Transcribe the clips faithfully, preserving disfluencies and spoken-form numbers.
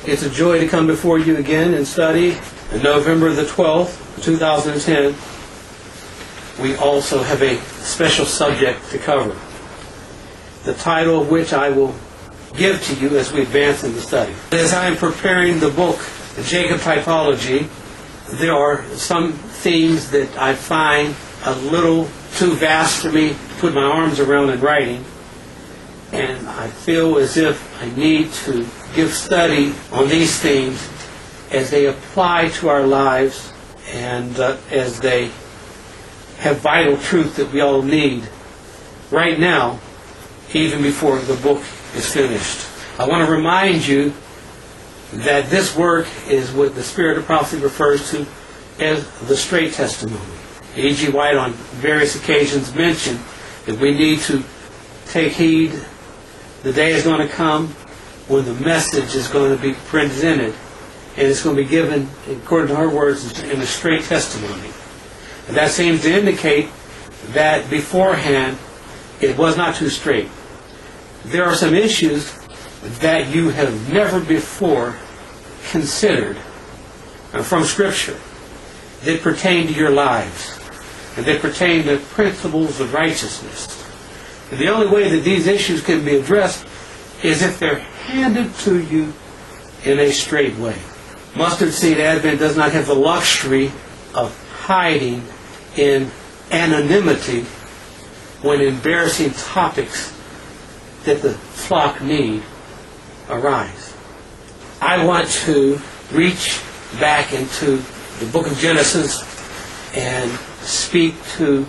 It's a joy to come before you again and study. On November the twelfth, two thousand ten, we also have a special subject to cover, the title of which I will give to you as we advance in the study. As I am preparing the book, the Jacob Typology, there are some themes that I find a little too vast for me to put my arms around in writing, and I feel as if I need to give study on these themes as they apply to our lives and uh, as they have vital truth that we all need right now, even before the book is finished. I want to remind you that this work is what the Spirit of Prophecy refers to as the straight testimony. E G White on various occasions mentioned that we need to take heed. The day is going to come when the message is going to be presented, and it's going to be given, according to her words, in a straight testimony. And that seems to indicate that beforehand it was not too straight. There are some issues that you have never before considered from Scripture that pertain to your lives and that pertain to principles of righteousness. And the only way that these issues can be addressed is if they're handed to you in a straight way. Mustard Seed Advent does not have the luxury of hiding in anonymity when embarrassing topics that the flock need arise. I want to reach back into the book of Genesis and speak to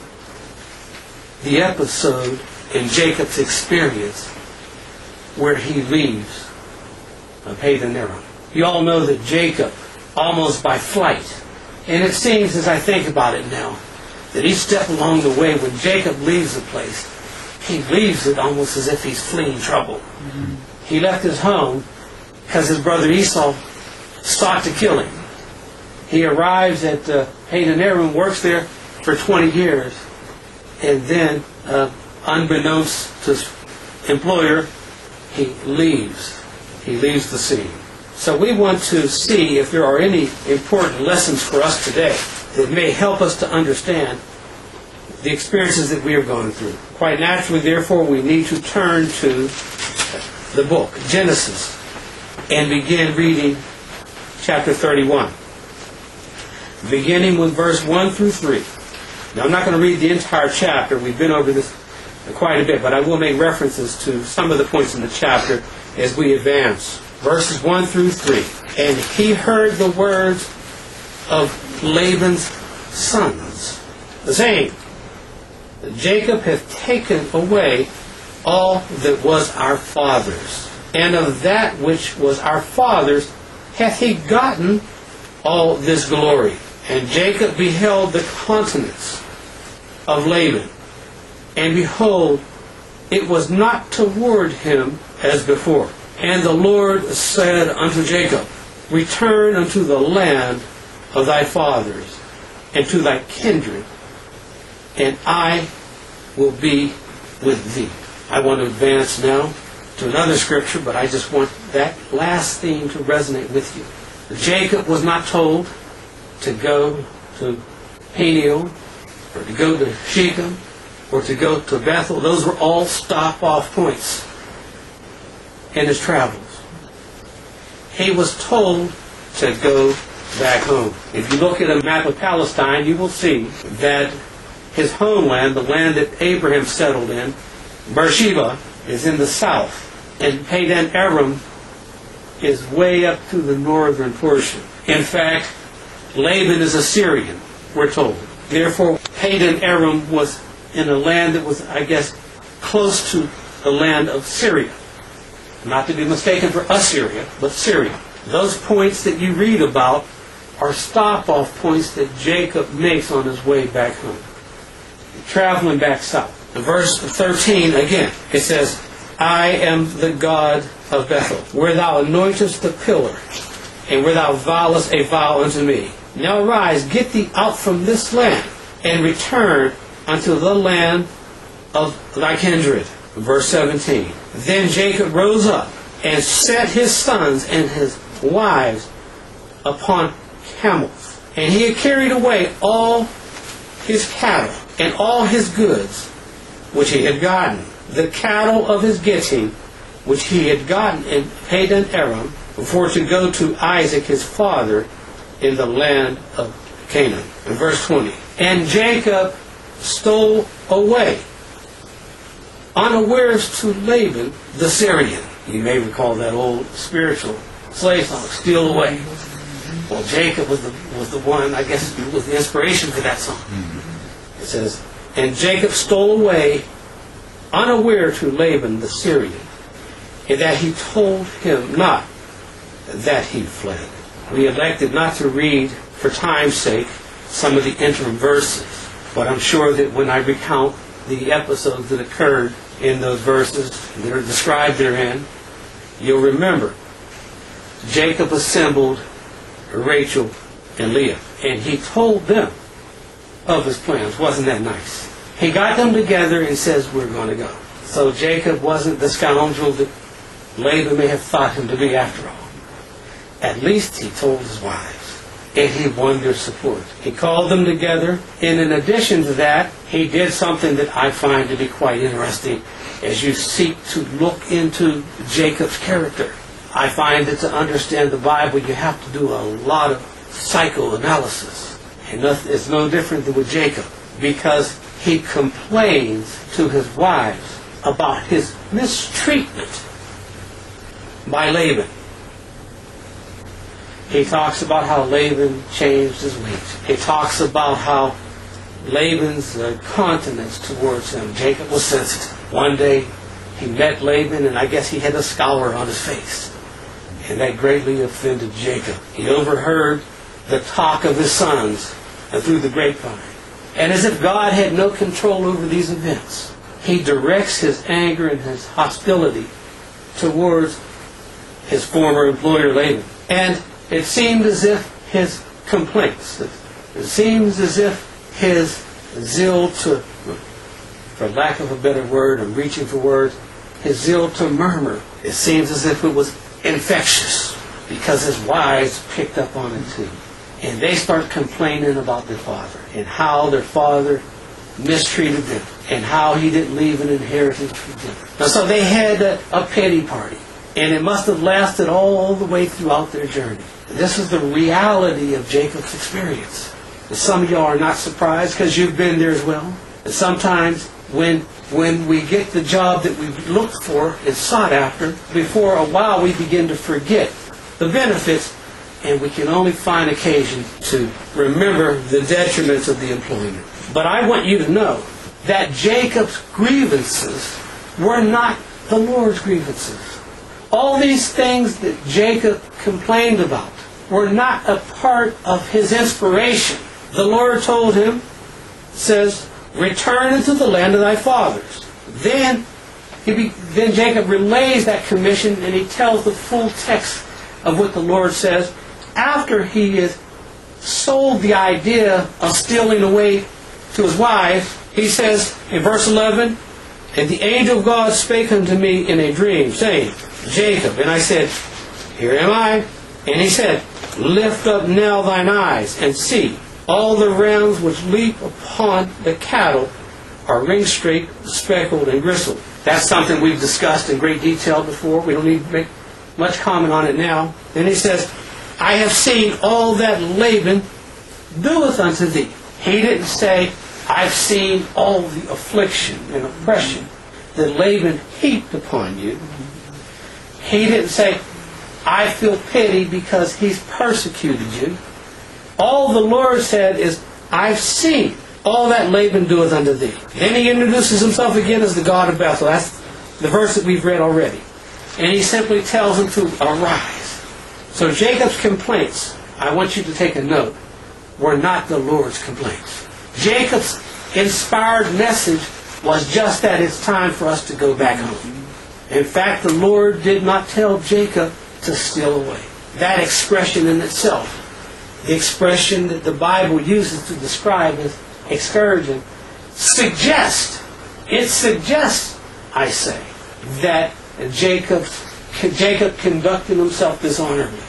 the episode in Jacob's experience where he leaves Padan Aram. You all know that Jacob, almost by flight, and it seems as I think about it now, that each step along the way when Jacob leaves the place, he leaves it almost as if he's fleeing trouble. Mm-hmm. He left his home because his brother Esau sought to kill him. He arrives at uh, Padan Aram, works there for twenty years, and then, uh, unbeknownst to his employer, he leaves. He leaves the scene. So we want to see if there are any important lessons for us today that may help us to understand the experiences that we are going through. Quite naturally, therefore, we need to turn to the book, Genesis, and begin reading chapter thirty-one, beginning with verse one through three. Now, I'm not going to read the entire chapter. We've been over this quite a bit, but I will make references to some of the points in the chapter as we advance. Verses one through three. And he heard the words of Laban's sons, saying, Jacob hath taken away all that was our father's, and of that which was our father's hath he gotten all this glory. And Jacob beheld the countenance of Laban, and behold, it was not toward him as before. And the Lord said unto Jacob, Return unto the land of thy fathers, and to thy kindred, and I will be with thee. I want to advance now to another scripture, but I just want that last theme to resonate with you. Jacob was not told to go to Peniel, or to go to Shechem, or to go to Bethel. Those were all stop-off points in his travels. He was told to go back home. If you look at a map of Palestine, you will see that his homeland, the land that Abraham settled in, Beersheba, is in the south, and Padan Aram is way up to the northern portion. In fact, Laban is Assyrian, we're told. Therefore, Padan Aram was in a land that was, I guess, close to the land of Syria. Not to be mistaken for Assyria, but Syria. Those points that you read about are stop-off points that Jacob makes on his way back home, traveling back south. In verse thirteen, again, it says, I am the God of Bethel, where thou anointest the pillar, and where thou vowest a vow unto me. Now arise, get thee out from this land, and return unto the land of thy kindred. Verse seventeen. Then Jacob rose up, and set his sons and his wives upon camels. And he had carried away all his cattle and all his goods which he had gotten, the cattle of his getting which he had gotten in Padan Aram, for to go to Isaac his father in the land of Canaan. In verse twenty, and Jacob stole away unawares to Laban the Syrian. You may recall that old spiritual slave song, Steal Away. Well, Jacob was the, was the one, I guess, was the inspiration for that song. It says, and Jacob stole away unaware to Laban the Syrian, and that he told him not that he fled. We elected not to read, for time's sake, some of the interim verses, but I'm sure that when I recount the episodes that occurred in those verses that are described therein, you'll remember Jacob assembled Rachel and Leah, and he told them of his plans. Wasn't that nice? He got them together and says, we're going to go. So Jacob wasn't the scoundrel that Laban may have thought him to be after all. At least he told his wives, and he won their support. He called them together, and in addition to that, he did something that I find to be quite interesting as you seek to look into Jacob's character. I find that to understand the Bible, you have to do a lot of psychoanalysis. And it's no different than with Jacob, because he complains to his wives about his mistreatment by Laban. He talks about how Laban changed his ways. He talks about how Laban's uh, countenance towards him. Jacob was sensitive. One day he met Laban, and I guess he had a scowl on his face. And that greatly offended Jacob. He overheard the talk of his sons and through the grapevine. And as if God had no control over these events, he directs his anger and his hostility towards his former employer Laban. And it seemed as if his complaints, it seems as if his zeal to, for lack of a better word, I'm reaching for words, his zeal to murmur, it seems as if it was infectious, because his wives picked up on it too. And they start complaining about their father, and how their father mistreated them, and how he didn't leave an inheritance for them. Now, so they had a, a pity party, and it must have lasted all the way throughout their journey. This is the reality of Jacob's experience. And some of y'all are not surprised because you've been there as well. And sometimes when when we get the job that we've looked for and sought after, before a while we begin to forget the benefits, and we can only find occasion to remember the detriments of the employment. But I want you to know that Jacob's grievances were not the Lord's grievances. All these things that Jacob complained about were not a part of his inspiration. The Lord told him, says, return into the land of thy fathers. Then, he be, then Jacob relays that commission, and he tells the full text of what the Lord says after he has sold the idea of stealing away to his wife. He says in verse eleven, and the angel of God spake unto me in a dream, saying, Jacob. And I said, here am I. And he said, lift up now thine eyes, and see, all the rams which leap upon the cattle are ring-streaked, speckled, and gristled. That's something we've discussed in great detail before. We don't need to make much comment on it now. Then he says, I have seen all that Laban doeth unto thee. He didn't say, I've seen all the affliction and oppression that Laban heaped upon you. He didn't say, I feel pity because he's persecuted you. All the Lord said is, I've seen all that Laban doeth unto thee. Then he introduces himself again as the God of Bethel. That's the verse that we've read already. And he simply tells him to arise. So Jacob's complaints, I want you to take a note, were not the Lord's complaints. Jacob's inspired message was just that it's time for us to go back home. In fact, the Lord did not tell Jacob to steal away. That expression in itself, the expression that the Bible uses to describe as excursion, suggests, it suggests, I say, that Jacob, Jacob conducted himself dishonorably.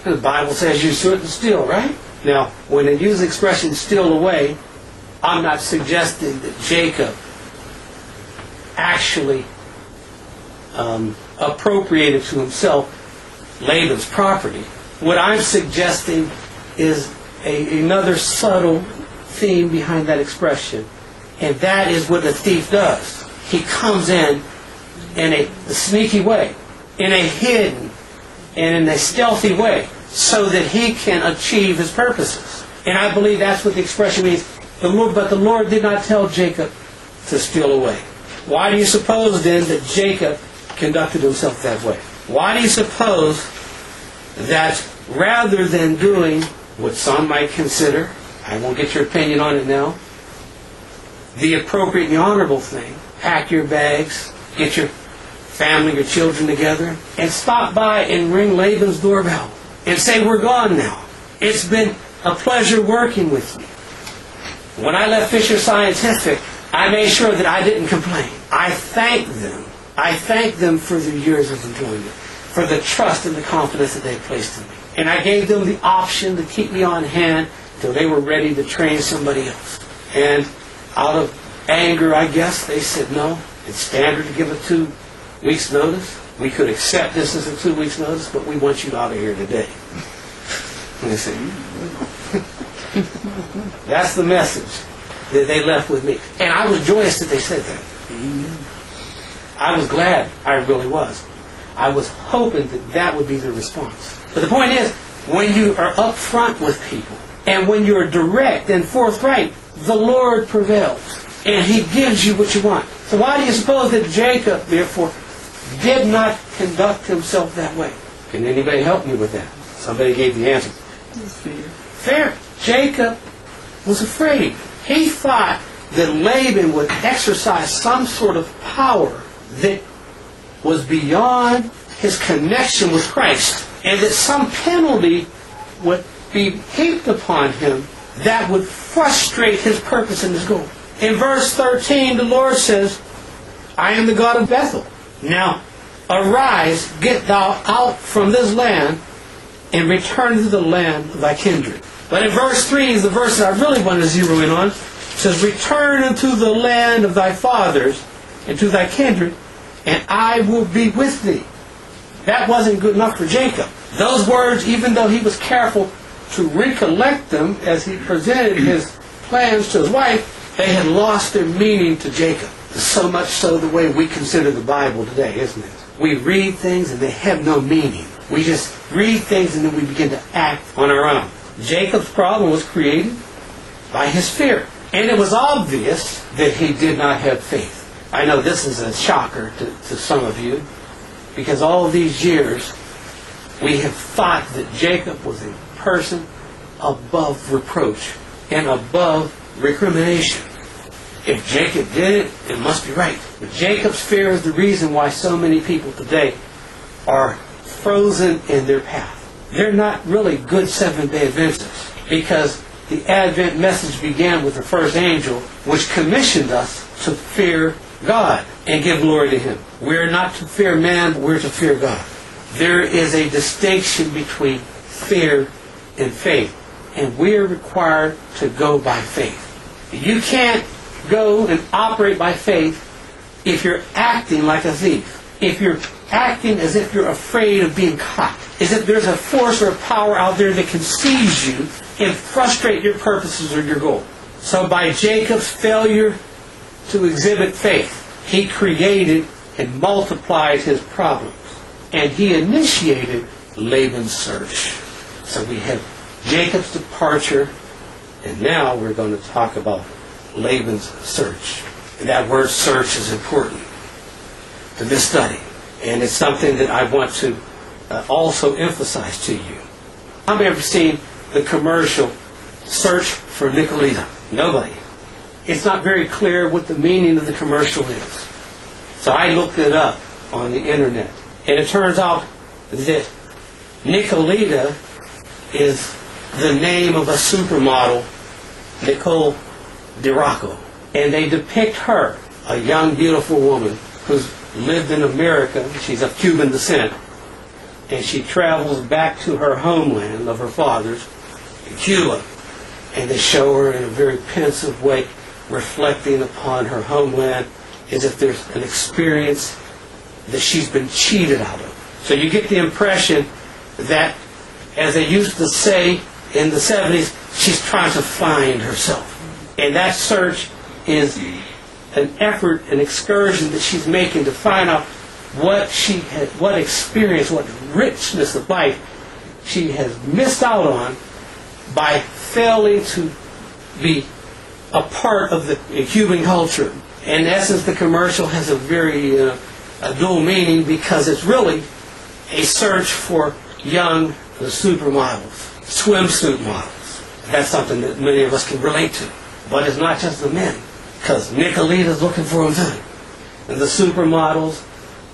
The Bible says you shouldn't steal, right? Now, when they use the expression steal away, I'm not suggesting that Jacob actually um, appropriated to himself Laban's property. What I'm suggesting is a, another subtle theme behind that expression, and that is what a thief does. He comes in in a, a sneaky way, in a hidden and in a stealthy way, so that he can achieve his purposes. And I believe that's what the expression means. The Lord, but the Lord did not tell Jacob to steal away. Why do you suppose then that Jacob conducted himself that way? Why do you suppose that rather than doing what some might consider, I won't get your opinion on it now, the appropriate and the honorable thing, pack your bags, get your family, your children together, and stop by and ring Laban's doorbell and say, we're gone now. It's been a pleasure working with you. When I left Fisher Scientific, I made sure that I didn't complain. I thanked them. I thanked them for the years of enjoyment, for the trust and the confidence that they placed in me. And I gave them the option to keep me on hand till they were ready to train somebody else. And out of anger, I guess, they said, no, it's standard to give a two weeks notice. We could accept this as a two weeks notice, but we want you out of here today. And they said, that's the message that they left with me. And I was joyous that they said that. I was glad. I really was. I was hoping that that would be the response. But the point is, when you are upfront with people, and when you're direct and forthright, the Lord prevails. And He gives you what you want. So why do you suppose that Jacob, therefore, did not conduct himself that way? Can anybody help me with that? Somebody gave the answer. Fear. Fear. Jacob was afraid. He thought that Laban would exercise some sort of power that was beyond his connection with Christ, and that some penalty would be heaped upon him that would frustrate his purpose and his goal. In verse thirteen, the Lord says, I am the God of Bethel. Now, arise, get thou out from this land, and return to the land of thy kindred. But in verse three is the verse that I really want to zero in on. It says, return unto the land of thy fathers, and to thy kindred, and I will be with thee. That wasn't good enough for Jacob. Those words, even though he was careful to recollect them as he presented his plans to his wife, they had lost their meaning to Jacob. So much so the way we consider the Bible today, isn't it? We read things and they have no meaning. We just read things and then we begin to act on our own. Jacob's problem was created by his fear. And it was obvious that he did not have faith. I know this is a shocker to, to some of you, because all these years we have thought that Jacob was a person above reproach and above recrimination. If Jacob did it, it must be right. But Jacob's fear is the reason why so many people today are frozen in their path. They're not really good Seventh-day Adventists, because the Advent message began with the first angel, which commissioned us to fear God and give glory to Him. We're not to fear man, but we're to fear God. There is a distinction between fear and faith, and we're required to go by faith. You can't go and operate by faith if you're acting like a thief. If you're acting as if you're afraid of being caught. As if there's a force or a power out there that can seize you and frustrate your purposes or your goal. So by Jacob's failure to exhibit faith, he created and multiplied his problems. And he initiated Laban's search. So we have Jacob's departure, and now we're going to talk about Laban's search. And that word search is important to this study. And it's something that I want to uh, also emphasize to you. I've ever seen the commercial Search for Nicolita? Nobody. It's not very clear what the meaning of the commercial is. So I looked it up on the internet. And it turns out that Nicolita is the name of a supermodel, Nicole DeRocco. And they depict her, a young, beautiful woman who's lived in America. She's of Cuban descent. and she travels back to her homeland of her father's, in Cuba, and they show her in a very pensive way, reflecting upon her homeland, as if there's an experience that she's been cheated out of. So you get the impression that, as they used to say in the seventies, she's trying to find herself. And that search is an effort, an excursion that she's making to find out what she had, what experience, what richness of life she has missed out on by failing to be a part of the Cuban culture. In essence, the commercial has a very uh, a dual meaning, because it's really a search for young supermodels, swimsuit models. That's something that many of us can relate to. But it's not just the men, because Nicolita's looking for them too. And the supermodels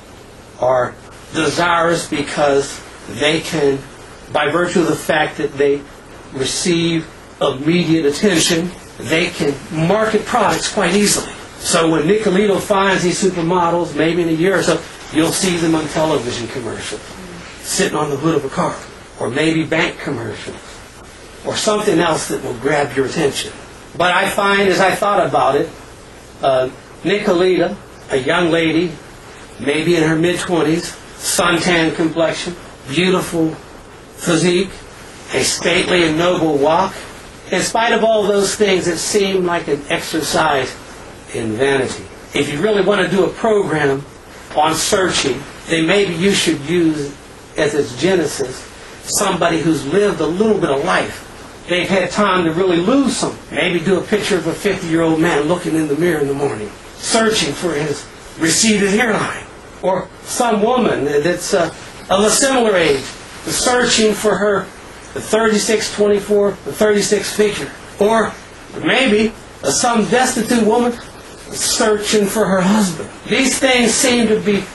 are desirous because they can, by virtue of the fact that they receive immediate attention, they can market products quite easily. So when Nicolita finds these supermodels, maybe in a year or so, you'll see them on television commercials, sitting on the hood of a car, or maybe bank commercials, or something else that will grab your attention. But I find, as I thought about it, uh, Nicolita, a young lady, maybe in her mid-twenties, suntan complexion, beautiful physique, a stately and noble walk. In spite of all those things, it seemed like an exercise in vanity. If you really want to do a program on searching, then maybe you should use as its genesis somebody who's lived a little bit of life. They've had time to really lose something. Maybe do a picture of a fifty-year-old man looking in the mirror in the morning, searching for his receded hairline. Or some woman that's uh, of a similar age, searching for her thirty-six twenty-four, the thirty-six figure. Or maybe uh, some destitute woman searching for her husband. These things seem to be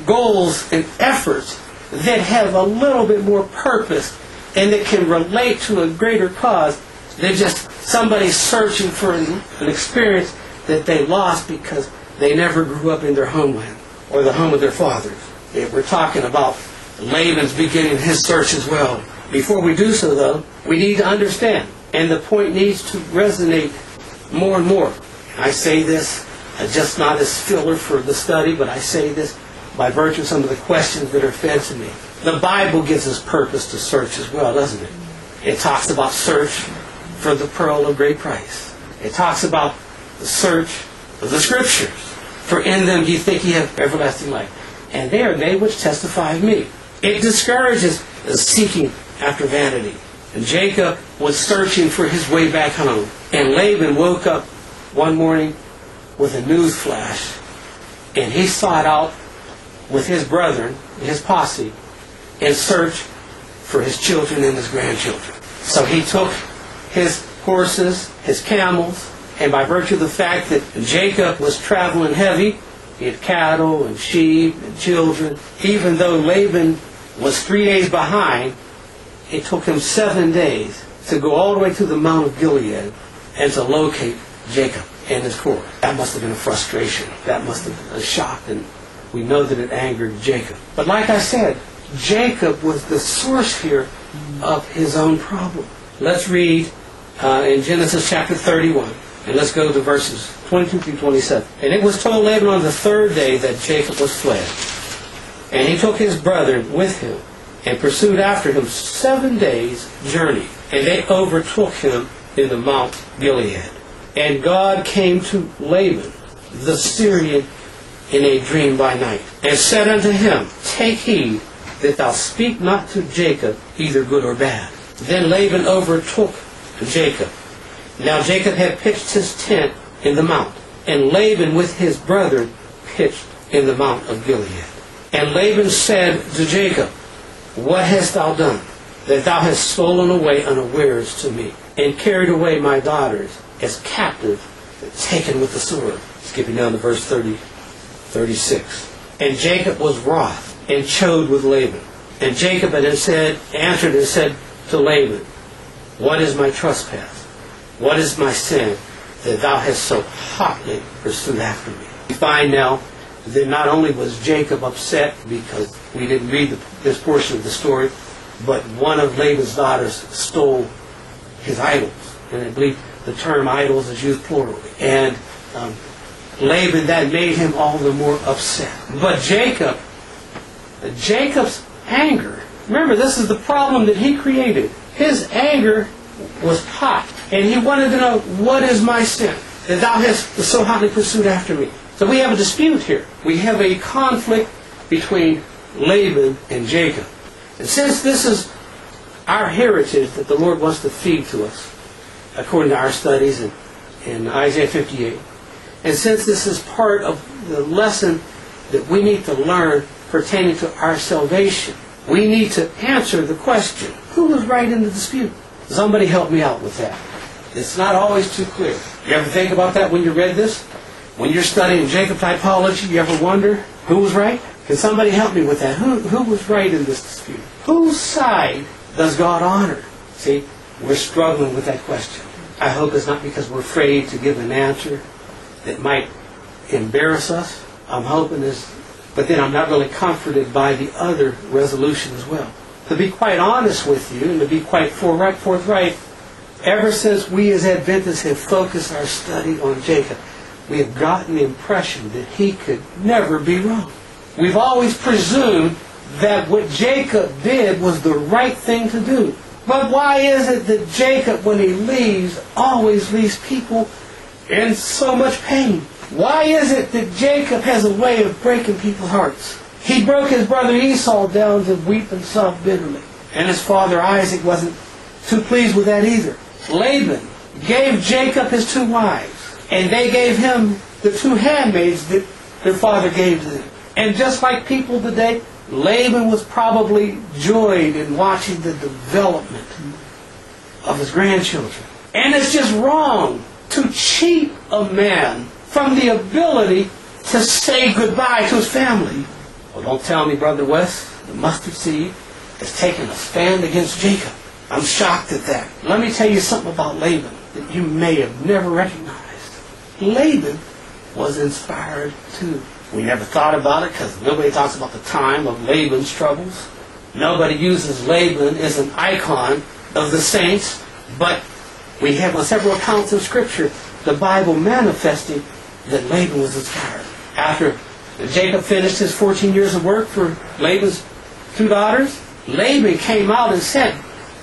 goals and efforts that have a little bit more purpose and that can relate to a greater cause than just somebody searching for an, an experience that they lost because they never grew up in their homeland or the home of their fathers. If we're talking about Laban's beginning his search as well. Before we do so, though, we need to understand, and the point needs to resonate more and more. I say this uh, just not as filler for the study, but I say this by virtue of some of the questions that are fed to me. The Bible gives us purpose to search as well, doesn't it? It talks about search for the pearl of great price. It talks about the search of the Scriptures. For in them ye think ye have everlasting life. And they are they which testify of me. It discourages seeking after vanity. And Jacob was searching for his way back home. And Laban woke up one morning with a news flash. And he sought out with his brethren, his posse, in search for his children and his grandchildren. So he took his horses, his camels, and by virtue of the fact that Jacob was traveling heavy, he had cattle and sheep and children, even though Laban was three days behind, it took him seven days to go all the way to the Mount of Gilead and to locate Jacob and his court. That must have been a frustration. That must have been a shock, and we know that it angered Jacob. But like I said, Jacob was the source here of his own problem. Let's read uh, in Genesis chapter thirty-one, and let's go to verses twenty-two through twenty-seven. And it was told Laban on the third day that Jacob was fled. And he took his brethren with him, and pursued after him seven days' journey. And they overtook him in the Mount Gilead. And God came to Laban, the Syrian, in a dream by night, and said unto him, Take heed that thou speak not to Jacob either good or bad. Then Laban overtook Jacob. Now Jacob had pitched his tent in the mount, and Laban with his brethren pitched in the Mount of Gilead. And Laban said to Jacob, What hast thou done, that thou hast stolen away unawares to me, and carried away my daughters as captive, taken with the sword? Skipping down to verse thirty, thirty-six. And Jacob was wroth, and chode with Laban. And Jacob had said, answered and said to Laban, What is my trespass? What is my sin, that thou hast so hotly pursued after me? We find now that not only was Jacob upset because we didn't read the this portion of the story, but one of Laban's daughters stole his idols. And I believe the term idols is used plurally. And um, Laban, that made him all the more upset. But Jacob, Jacob's anger, remember, this is the problem that he created. His anger was hot, and he wanted to know, what is my sin, that thou hast so hotly pursued after me? So we have a dispute here. We have a conflict between Laban and Jacob. And since this is our heritage that the Lord wants to feed to us, according to our studies in, in Isaiah fifty-eight, and since this is part of the lesson that we need to learn pertaining to our salvation, we need to answer the question, who was right in the dispute? Somebody help me out with that. It's not always too clear. You ever think about that when you read this? When you're studying Jacob typology, you ever wonder who was right? Can somebody help me with that? Who, who was right in this dispute? Whose side does God honor? See, we're struggling with that question. I hope it's not because we're afraid to give an answer that might embarrass us. I'm hoping it's, but then I'm not really comforted by the other resolution as well. To be quite honest with you, and to be quite forthright, forthright, ever since we as Adventists have focused our study on Jacob, we have gotten the impression that he could never be wrong. We've always presumed that what Jacob did was the right thing to do. But why is it that Jacob, when he leaves, always leaves people in so much pain? Why is it that Jacob has a way of breaking people's hearts? He broke his brother Esau down to weep and sob bitterly. And his father Isaac wasn't too pleased with that either. Laban gave Jacob his two wives, and they gave him the two handmaids that their father gave to them. And just like people today, Laban was probably joyed in watching the development of his grandchildren. And it's just wrong to cheat a man from the ability to say goodbye to his family. Well, don't tell me, Brother West, the mustard seed has taken a stand against Jacob. I'm shocked at that. Let me tell you something about Laban that you may have never recognized. Laban was inspired too. We never thought about it because nobody talks about the time of Laban's troubles. Nobody uses Laban as an icon of the saints, but we have on several accounts in Scripture the Bible manifesting that Laban was inspired. After Jacob finished his fourteen years of work for Laban's two daughters, Laban came out and said,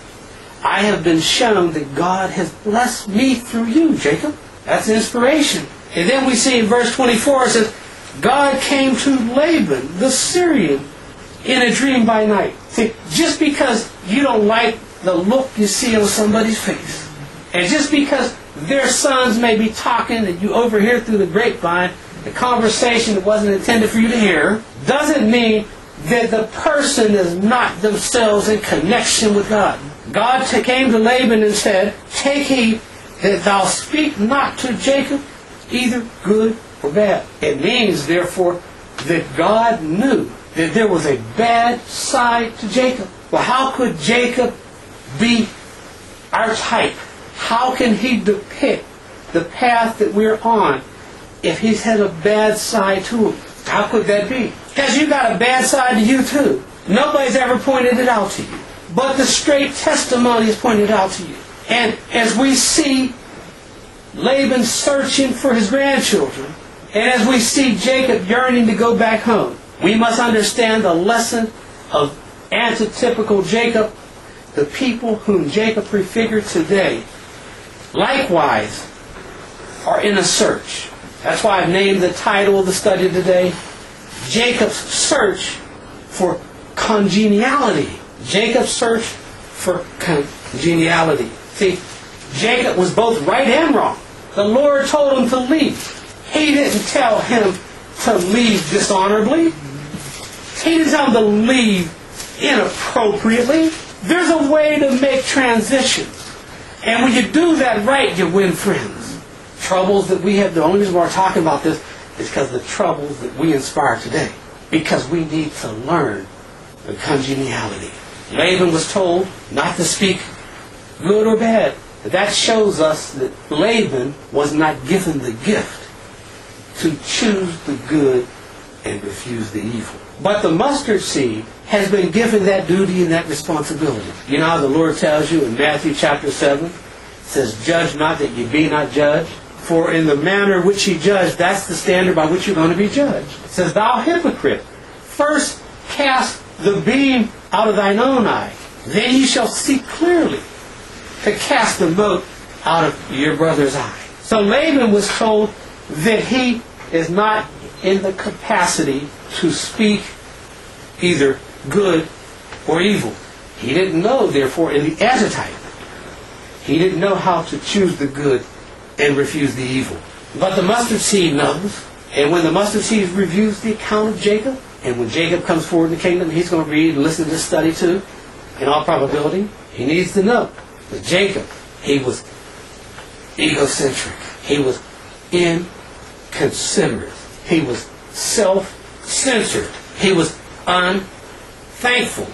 I have been shown that God has blessed me through you, Jacob. That's inspiration. And then we see in verse twenty-four, it says, God came to Laban, the Syrian, in a dream by night. See, just because you don't like the look you see on somebody's face, and just because their sons may be talking and you overhear through the grapevine a conversation that wasn't intended for you to hear, doesn't mean that the person is not themselves in connection with God. God came to Laban and said, take heed that thou speak not to Jacob either good or bad. It means, therefore, that God knew that there was a bad side to Jacob. Well, how could Jacob be our type? How can he depict the path that we're on if he's had a bad side to him? How could that be? Because you got a bad side to you too. Nobody's ever pointed it out to you. But the straight testimony is pointed out to you. And as we see Laban searching for his grandchildren, and as we see Jacob yearning to go back home, we must understand the lesson of antitypical Jacob. The people whom Jacob prefigured today, likewise, are in a search. That's why I've named the title of the study today, Jacob's Search for Congeniality. Jacob's search for congeniality. See, Jacob was both right and wrong. The Lord told him to leave. He didn't tell him to leave dishonorably. He didn't tell him to leave inappropriately. There's a way to make transitions. And when you do that right, you win friends. Troubles that we have, the only reason we're talking about this is because of the troubles that we inspire today. Because we need to learn the congeniality. Laban was told not to speak good or bad. That shows us that Laban was not given the gift to choose the good and refuse the evil. But the mustard seed has been given that duty and that responsibility. You know how the Lord tells you in Matthew chapter seven, says, judge not that ye be not judged. For in the manner which ye judge, that's the standard by which you're going to be judged. It says, thou hypocrite, first cast the beam out of thine own eye, then ye shall see clearly to cast the mote out of your brother's eye. So Laban was told that he is not in the capacity to speak either good or evil. He didn't know, therefore, in the antitype, he didn't know how to choose the good and refuse the evil. But the mustard seed knows, and when the mustard seed reviews the account of Jacob, and when Jacob comes forward in the kingdom, he's going to read and listen to this study too, in all probability, he needs to know that Jacob, he was egocentric. He was inconsiderate. He was self-centered. He was unthankful.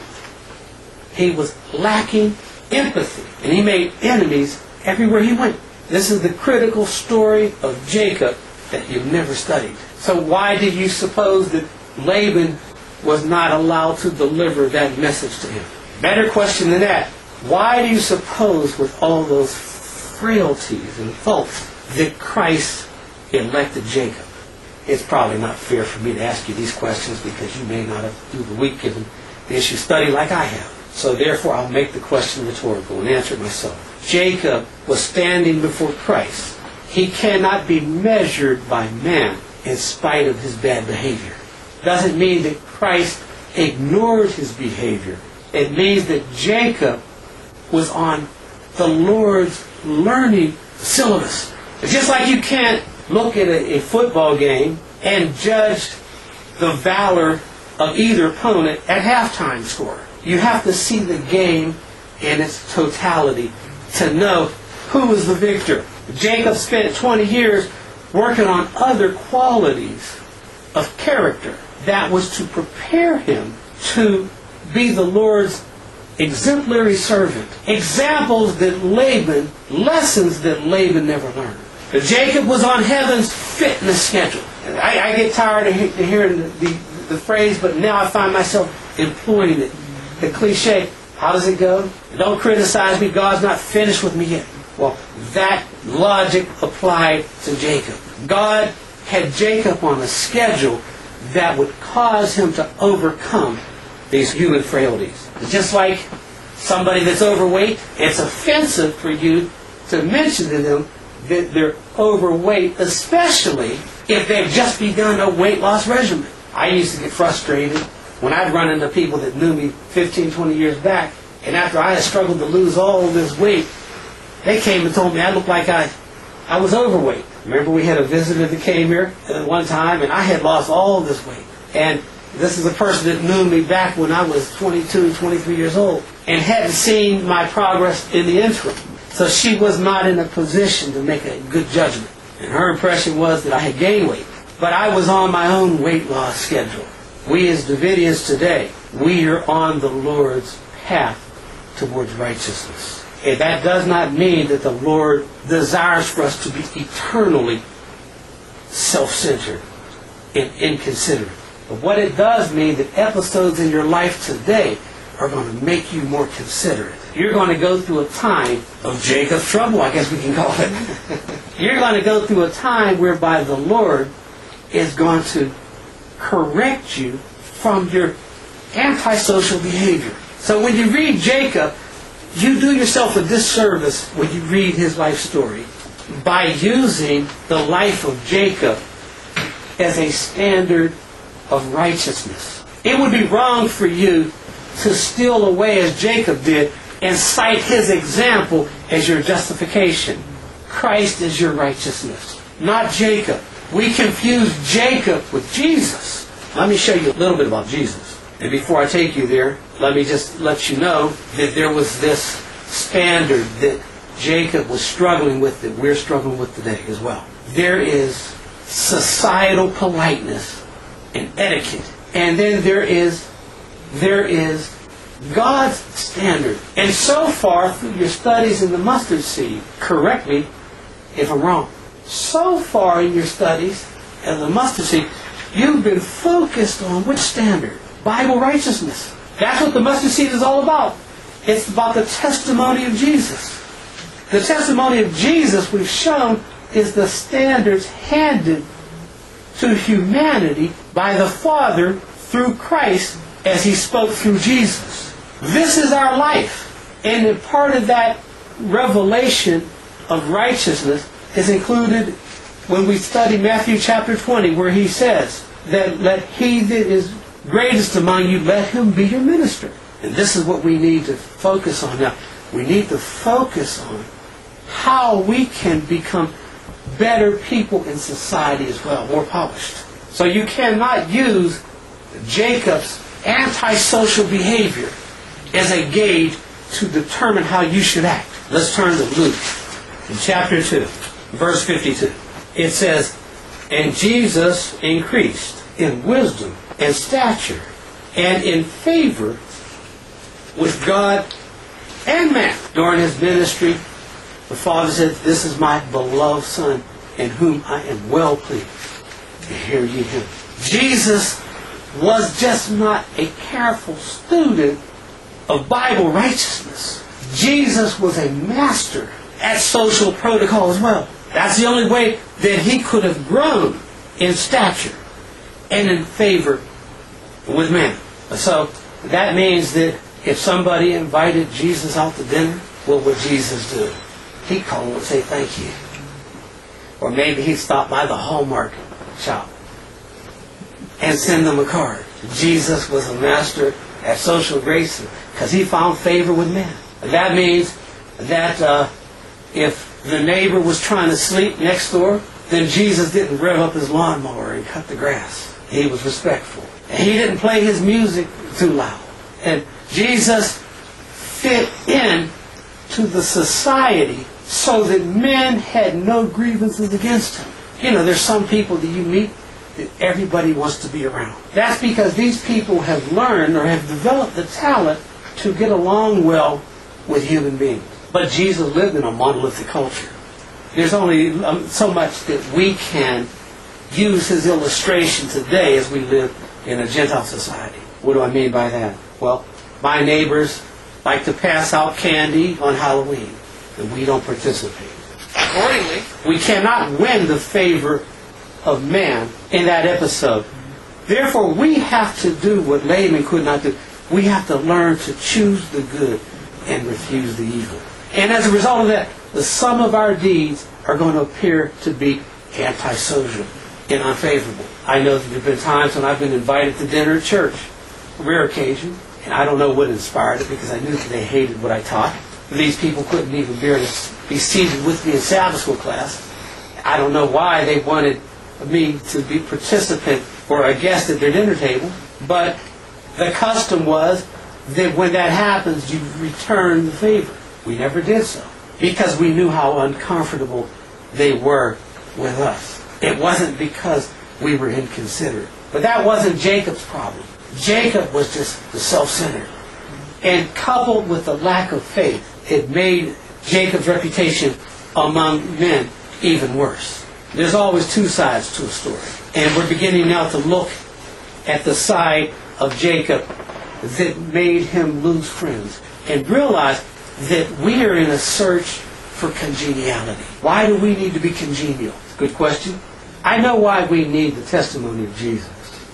He was lacking empathy. And he made enemies everywhere he went. This is the critical story of Jacob that you've never studied. So why did you suppose that Laban was not allowed to deliver that message to him? Better question than that. Why do you suppose, with all those frailties and faults, that Christ elected Jacob? It's probably not fair for me to ask you these questions because you may not have through the week given the issue study like I have. So therefore I'll make the question rhetorical and answer it myself. Jacob was standing before Christ. He cannot be measured by man in spite of his bad behavior. Doesn't mean that Christ ignored his behavior. It means that Jacob was on the Lord's learning syllabus. It's just like you can't look at a, a football game and judge the valor of either opponent at halftime score. You have to see the game in its totality to know who is the victor. Jacob spent twenty years working on other qualities of character that was to prepare him to be the Lord's exemplary servant. Examples that Laban, lessons that Laban never learned. But Jacob was on heaven's fitness schedule. I, I get tired of he- hearing the, the, the phrase, but now I find myself employing it. The cliche, how does it go? Don't criticize me, God's not finished with me yet. Well, that logic applied to Jacob. God had Jacob on a schedule that would cause him to overcome these human frailties. Just like somebody that's overweight, it's offensive for you to mention to them that they're overweight, especially if they've just begun a weight loss regimen. I used to get frustrated when I'd run into people that knew me fifteen, twenty years back, and after I had struggled to lose all this weight, they came and told me I looked like I, I was overweight. Remember we had a visitor that came here at one time, and I had lost all this weight. And this is a person that knew me back when I was twenty-two, twenty-three years old, and hadn't seen my progress in the interim. So she was not in a position to make a good judgment. And her impression was that I had gained weight. But I was on my own weight loss schedule. We as Davidians today, we are on the Lord's path towards righteousness. And that does not mean that the Lord desires for us to be eternally self-centered and inconsiderate. But what it does mean that episodes in your life today are going to make you more considerate. You're going to go through a time of Jacob's trouble, I guess we can call it. You're going to go through a time whereby the Lord is going to correct you from your antisocial behavior. So when you read Jacob, you do yourself a disservice when you read his life story by using the life of Jacob as a standard of righteousness. It would be wrong for you to steal away as Jacob did and cite his example as your justification. Christ is your righteousness, not Jacob. We confuse Jacob with Jesus. Let me show you a little bit about Jesus. And before I take you there, let me just let you know that there was this standard that Jacob was struggling with that we're struggling with today as well. There is societal politeness and etiquette. And then there is there is God's standard. And so far, through your studies in the mustard seed, correct me if I'm wrong, so far in your studies in the mustard seed, You've been focused on which standard? Bible righteousness. That's what the mustard seed is all about. It's about the testimony of Jesus. The testimony of Jesus, we've shown, is the standards handed to humanity by the Father through Christ as He spoke through Jesus. This is our life. And a part of that revelation of righteousness is included when we study Matthew chapter twenty, where He says that let he that is greatest among you, let him be your minister. And this is what we need to focus on now. We need to focus on how we can become better people in society as well, more polished. So you cannot use Jacob's antisocial behavior as a gauge to determine how you should act. Let's turn to Luke in chapter two, verse fifty-two. It says, and Jesus increased in wisdom and stature and in favor with God and man. During His ministry, the Father said, this is my beloved Son, in whom I am well pleased. And hear ye Him. Jesus was just not a careful student of Bible righteousness. Jesus was a master at social protocol as well. That's the only way that He could have grown in stature and in favor with man. So that means that if somebody invited Jesus out to dinner, what would Jesus do? He'd call him and say thank you. Or maybe he'd stop by the Hallmark shop and send them a card. Jesus was a master at social grace because He found favor with men. That means that uh, if the neighbor was trying to sleep next door, then Jesus didn't rev up his lawnmower and cut the grass. He was respectful. And He didn't play His music too loud. And Jesus fit in to the society so that men had no grievances against Him. You know, there's some people that you meet that everybody wants to be around. That's because these people have learned or have developed the talent to get along well with human beings. But Jesus lived in a monolithic culture. There's only um, so much that we can use His illustration today as we live in a Gentile society. What do I mean by that? Well, my neighbors like to pass out candy on Halloween, and we don't participate. Accordingly, we cannot win the favor of man in that episode. Therefore, we have to do what Laban could not do. We have to learn to choose the good and refuse the evil. And as a result of that, the sum of our deeds are going to appear to be antisocial and unfavorable. I know that there have been times when I've been invited to dinner at church, a rare occasion, and I don't know what inspired it because I knew that they hated what I taught. These people couldn't even bear to be seated with me in Sabbath school class. I don't know why they wanted me to be participant or a guest at their dinner table, but the custom was that when that happens, you return the favor. We never did so because we knew how uncomfortable they were with us. It wasn't because we were inconsiderate. But that wasn't Jacob's problem. Jacob was just self-centered. And coupled with the lack of faith, it made Jacob's reputation among men even worse. There's always two sides to a story. And we're beginning now to look at the side of Jacob that made him lose friends and realize that we are in a search for congeniality. Why do we need to be congenial? Good question. I know why we need the testimony of Jesus.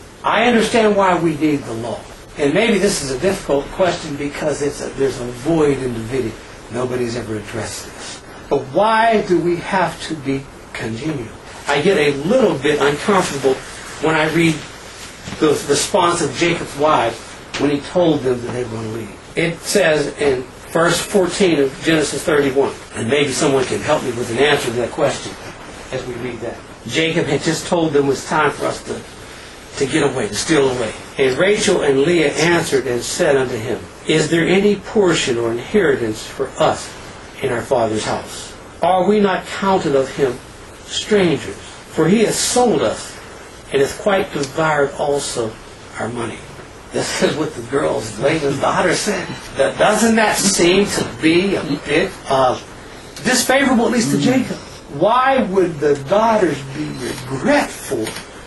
I understand why we need the law. And maybe this is a difficult question because it's a, there's a void in the video. Nobody's ever addressed this. But why do we have to be congenial? I get a little bit uncomfortable when I read the response of Jacob's wives when he told them that they were going to leave. It says in verse fourteen of Genesis thirty-one, and maybe someone can help me with an answer to that question as we read that. Jacob had just told them it was time for us to, to get away, to steal away. And Rachel and Leah answered and said unto him, is there any portion or inheritance for us in our father's house? Are we not counted of him strangers? For he has sold us and hath quite devoured also our money. This is what the girls, Laban's daughter, said. That, doesn't that seem to be a bit uh, disfavorable, at least to Jacob? Why would the daughters be regretful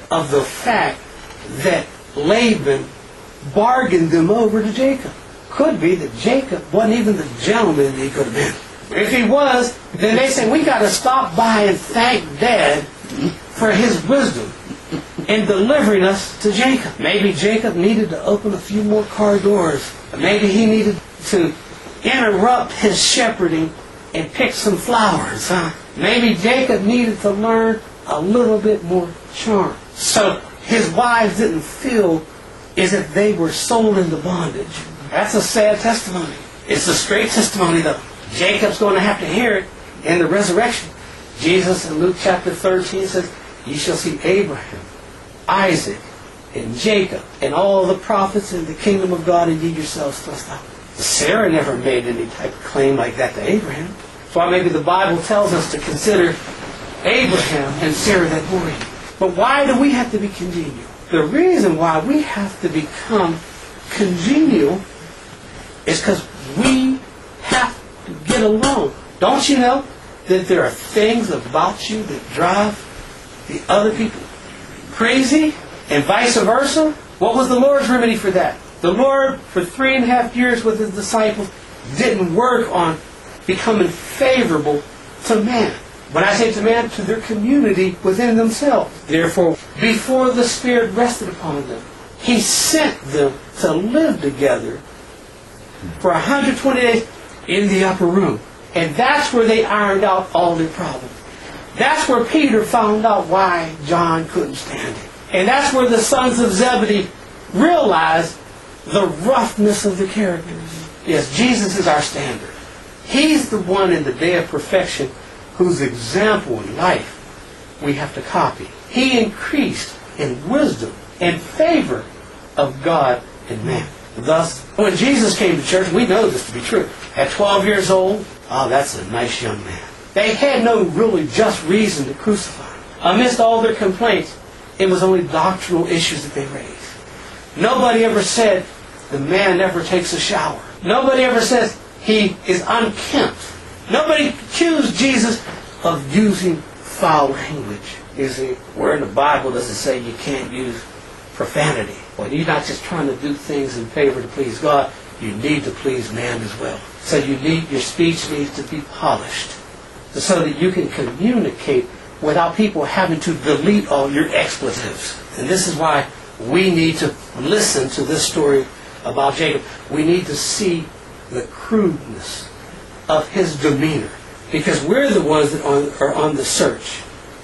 of the fact that Laban bargained them over to Jacob. Could be that Jacob wasn't even the gentleman that he could have been. If he was, then they said, we got to stop by and thank Dad for his wisdom in delivering us to Jacob. Maybe Jacob needed to open a few more car doors. Maybe he needed to interrupt his shepherding and pick some flowers. Huh? Maybe Jacob needed to learn a little bit more charm. So his wives didn't feel as if they were sold into bondage. That's a sad testimony. It's a straight testimony though. Jacob's going to have to hear it in the resurrection. Jesus in Luke chapter thirteen says, "You shall see Abraham, Isaac, and Jacob, and all the prophets in the kingdom of God, and ye yourselves thrust out." Sarah never made any type of claim like that to Abraham. That's why maybe the Bible tells us to consider Abraham and Sarah that boy. But why do we have to be congenial? The reason why we have to become congenial is because we have to get along. Don't you know that there are things about you that drive the other people crazy and vice versa? What was the Lord's remedy for that? The Lord, for three and a half years with His disciples, didn't work on becoming favorable to man. When I say to man, to their community within themselves. Therefore, before the Spirit rested upon them, He sent them to live together for one hundred twenty days in the upper room. And that's where they ironed out all their problems. That's where Peter found out why John couldn't stand it. And that's where the sons of Zebedee realized the roughness of the characters. Yes, Jesus is our standard. He's the one in the day of perfection whose example in life we have to copy. He increased in wisdom and favor of God and man. Thus, when Jesus came to church, we know this to be true. At twelve years old, oh, that's a nice young man. They had no really just reason to crucify him. Amidst all their complaints, it was only doctrinal issues that they raised. Nobody ever said the man never takes a shower. Nobody ever says he is unkempt. Nobody accused Jesus of using foul language. You see, where in the Bible does it say you can't use profanity? Well, you're not just trying to do things in favor to please God. You need to please man as well. So you need, your speech needs to be polished so that you can communicate without people having to delete all your expletives. And this is why we need to listen to this story about Jacob. We need to see the crudeness of his demeanor, because we're the ones that are on the search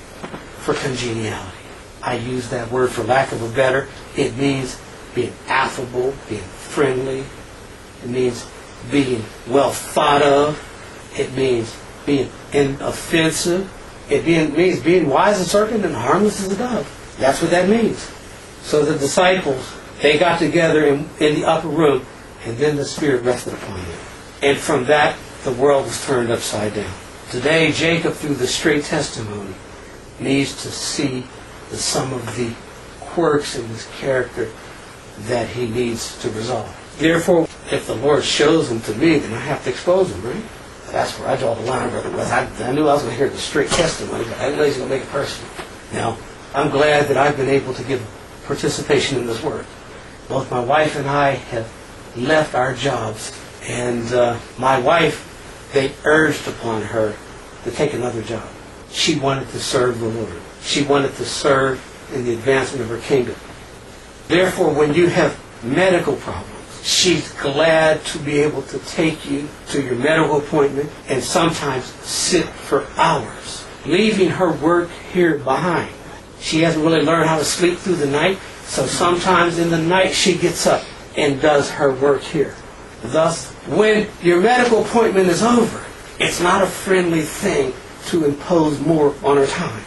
for congeniality. I use that word for lack of a better. It means being affable, being friendly. It means being well thought of. It means being inoffensive. It being, means being wise as a serpent and harmless as a dove. That's what that means. So the disciples, they got together in, in the upper room, and then the Spirit rested upon them. And from that, the world was turned upside down. Today, Jacob, through the straight testimony, needs to see the, some of the quirks in his character that he needs to resolve. Therefore, if the Lord shows them to me, then I have to expose them, right? That's where I draw the line, Brother West. I, I knew I was going to hear the straight testimony, but I didn't know he was going to make it personal. Now, I'm glad that I've been able to give participation in this work. Both my wife and I have left our jobs, and uh, my wife, they urged upon her to take another job. She wanted to serve the Lord. She wanted to serve in the advancement of her kingdom. Therefore, when you have medical problems, she's glad to be able to take you to your medical appointment and sometimes sit for hours, leaving her work here behind. She hasn't really learned how to sleep through the night, so sometimes in the night she gets up and does her work here. Thus, when your medical appointment is over, it's not a friendly thing to impose more on her time.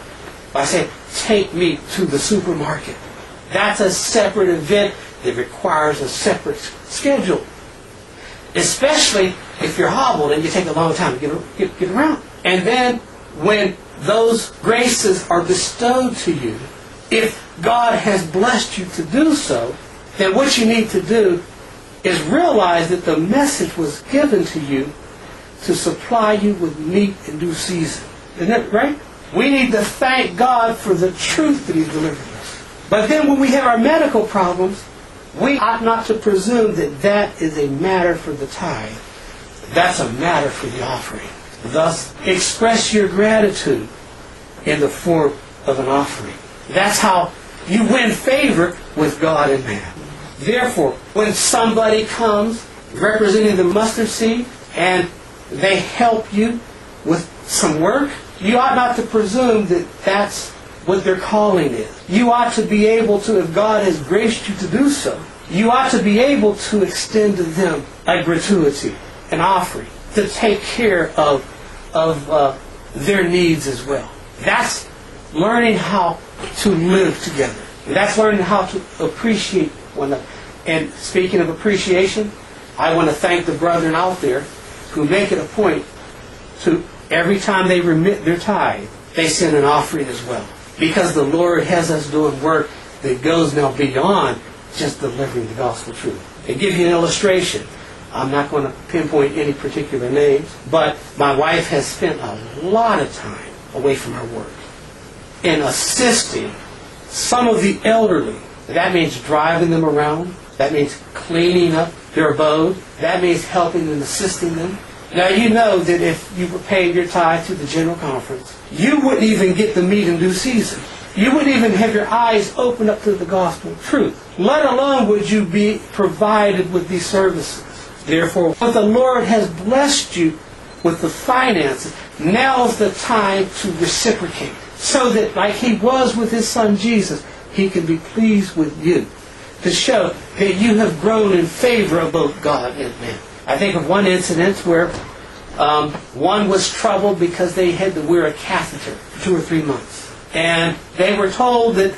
I say, take me to the supermarket. That's a separate event that requires a separate schedule. Especially if you're hobbled and you take a long time to get, get, get around. And then when those graces are bestowed to you, if God has blessed you to do so, then what you need to do is realize that the message was given to you to supply you with meat in due season. Isn't that right? We need to thank God for the truth that He's delivered us. But then when we have our medical problems, we ought not to presume that that is a matter for the tithe. That's a matter for the offering. Thus, express your gratitude in the form of an offering. That's how you win favor with God and man. Therefore, when somebody comes representing the mustard seed and they help you with some work, you ought not to presume that that's what their calling is. You ought to be able to, if God has graced you to do so, you ought to be able to extend to them a gratuity, an offering, to take care of, of uh, their needs as well. That's learning how to live together. That's learning how to appreciate one another. And speaking of appreciation, I want to thank the brethren out there who make it a point to, every time they remit their tithe, they send an offering as well. Because the Lord has us doing work that goes now beyond just delivering the gospel truth. To give you an illustration, I'm not going to pinpoint any particular names, but my wife has spent a lot of time away from her work in assisting some of the elderly. That means driving them around. That means cleaning up their abode. That means helping and assisting them. Now you know that if you were paying your tithe to the general conference, you wouldn't even get the meat in due season. You wouldn't even have your eyes open up to the gospel truth. Let alone would you be provided with these services. Therefore, what the Lord has blessed you with the finances, now's the time to reciprocate. So that, like He was with His Son Jesus, He can be pleased with you. To show that you have grown in favor of both God and man. I think of one incident where um, one was troubled because they had to wear a catheter for two or three months. And they were told that,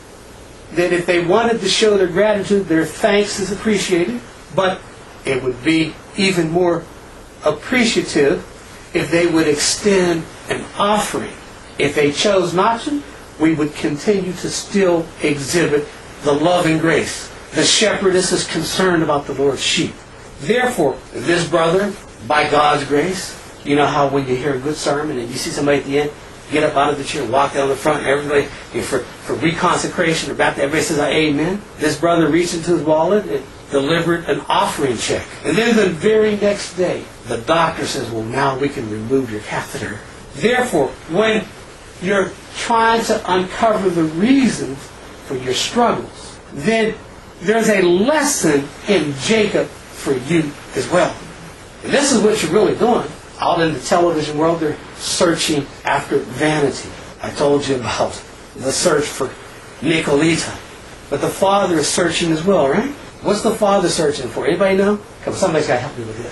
that if they wanted to show their gratitude, their thanks is appreciated, but it would be even more appreciative if they would extend an offering. If they chose not to, we would continue to still exhibit the love and grace. The shepherdess is concerned about the Lord's sheep. Therefore, this brother, by God's grace, you know how when you hear a good sermon and you see somebody at the end, get up out of the chair, walk down the front, and everybody, you know, for, for reconsecration or baptism, everybody says amen. This brother reached into his wallet and delivered an offering check. And then the very next day, the doctor says, well, now we can remove your catheter. Therefore, when you're trying to uncover the reasons for your struggles, then there's a lesson in Jacob for you as well. And this is what you're really doing. Out in the television world, they're searching after vanity. I told you about the search for Nicolita. But the Father is searching as well, right? What's the Father searching for? Anybody know? Come on, somebody's got to help me with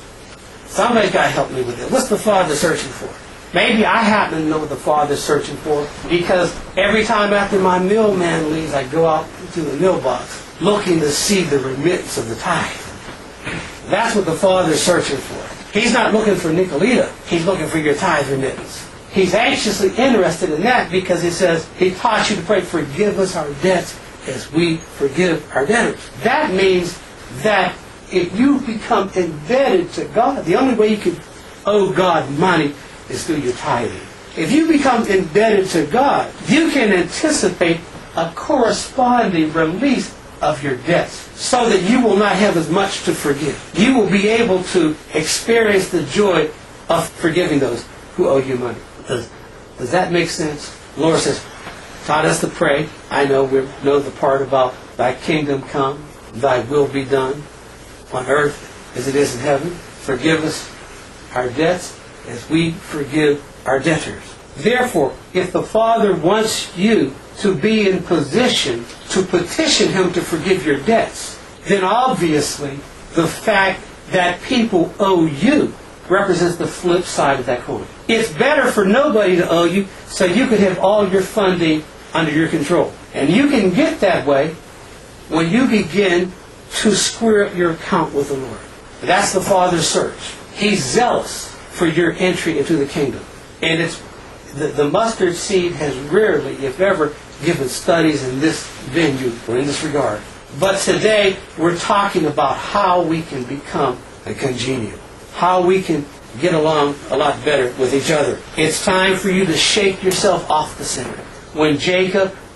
this. Somebody's got to help me with this. What's the Father searching for? Maybe I happen to know what the Father's searching for because every time after my millman leaves, I go out to the mailbox looking to see the remittance of the tithe. That's what the Father's searching for. He's not looking for Nicolita. He's looking for your tithe remittance. He's anxiously interested in that because He says He taught you to pray, forgive us our debts as we forgive our debtors. That means that if you become indebted to God, the only way you can owe God money is through your tithing. If you become indebted to God, you can anticipate a corresponding release of your debts so that you will not have as much to forgive. You will be able to experience the joy of forgiving those who owe you money. Does, does that make sense? The Lord says, taught us to pray. I know we know the part about Thy kingdom come, Thy will be done on earth as it is in heaven. Forgive us our debts as we forgive our debtors. Therefore, if the Father wants you to be in position to petition Him to forgive your debts, then obviously the fact that people owe you represents the flip side of that coin. It's better for nobody to owe you so you can have all your funding under your control. And you can get that way when you begin to square up your account with the Lord. That's the Father's search. He's zealous for your entry into the kingdom. And it's the, the mustard seed has rarely, if ever, given studies in this venue or in this regard. But today we're talking about how we can become a congenial. How we can get along a lot better with each other. It's time for you to shake yourself off the center. When Jacob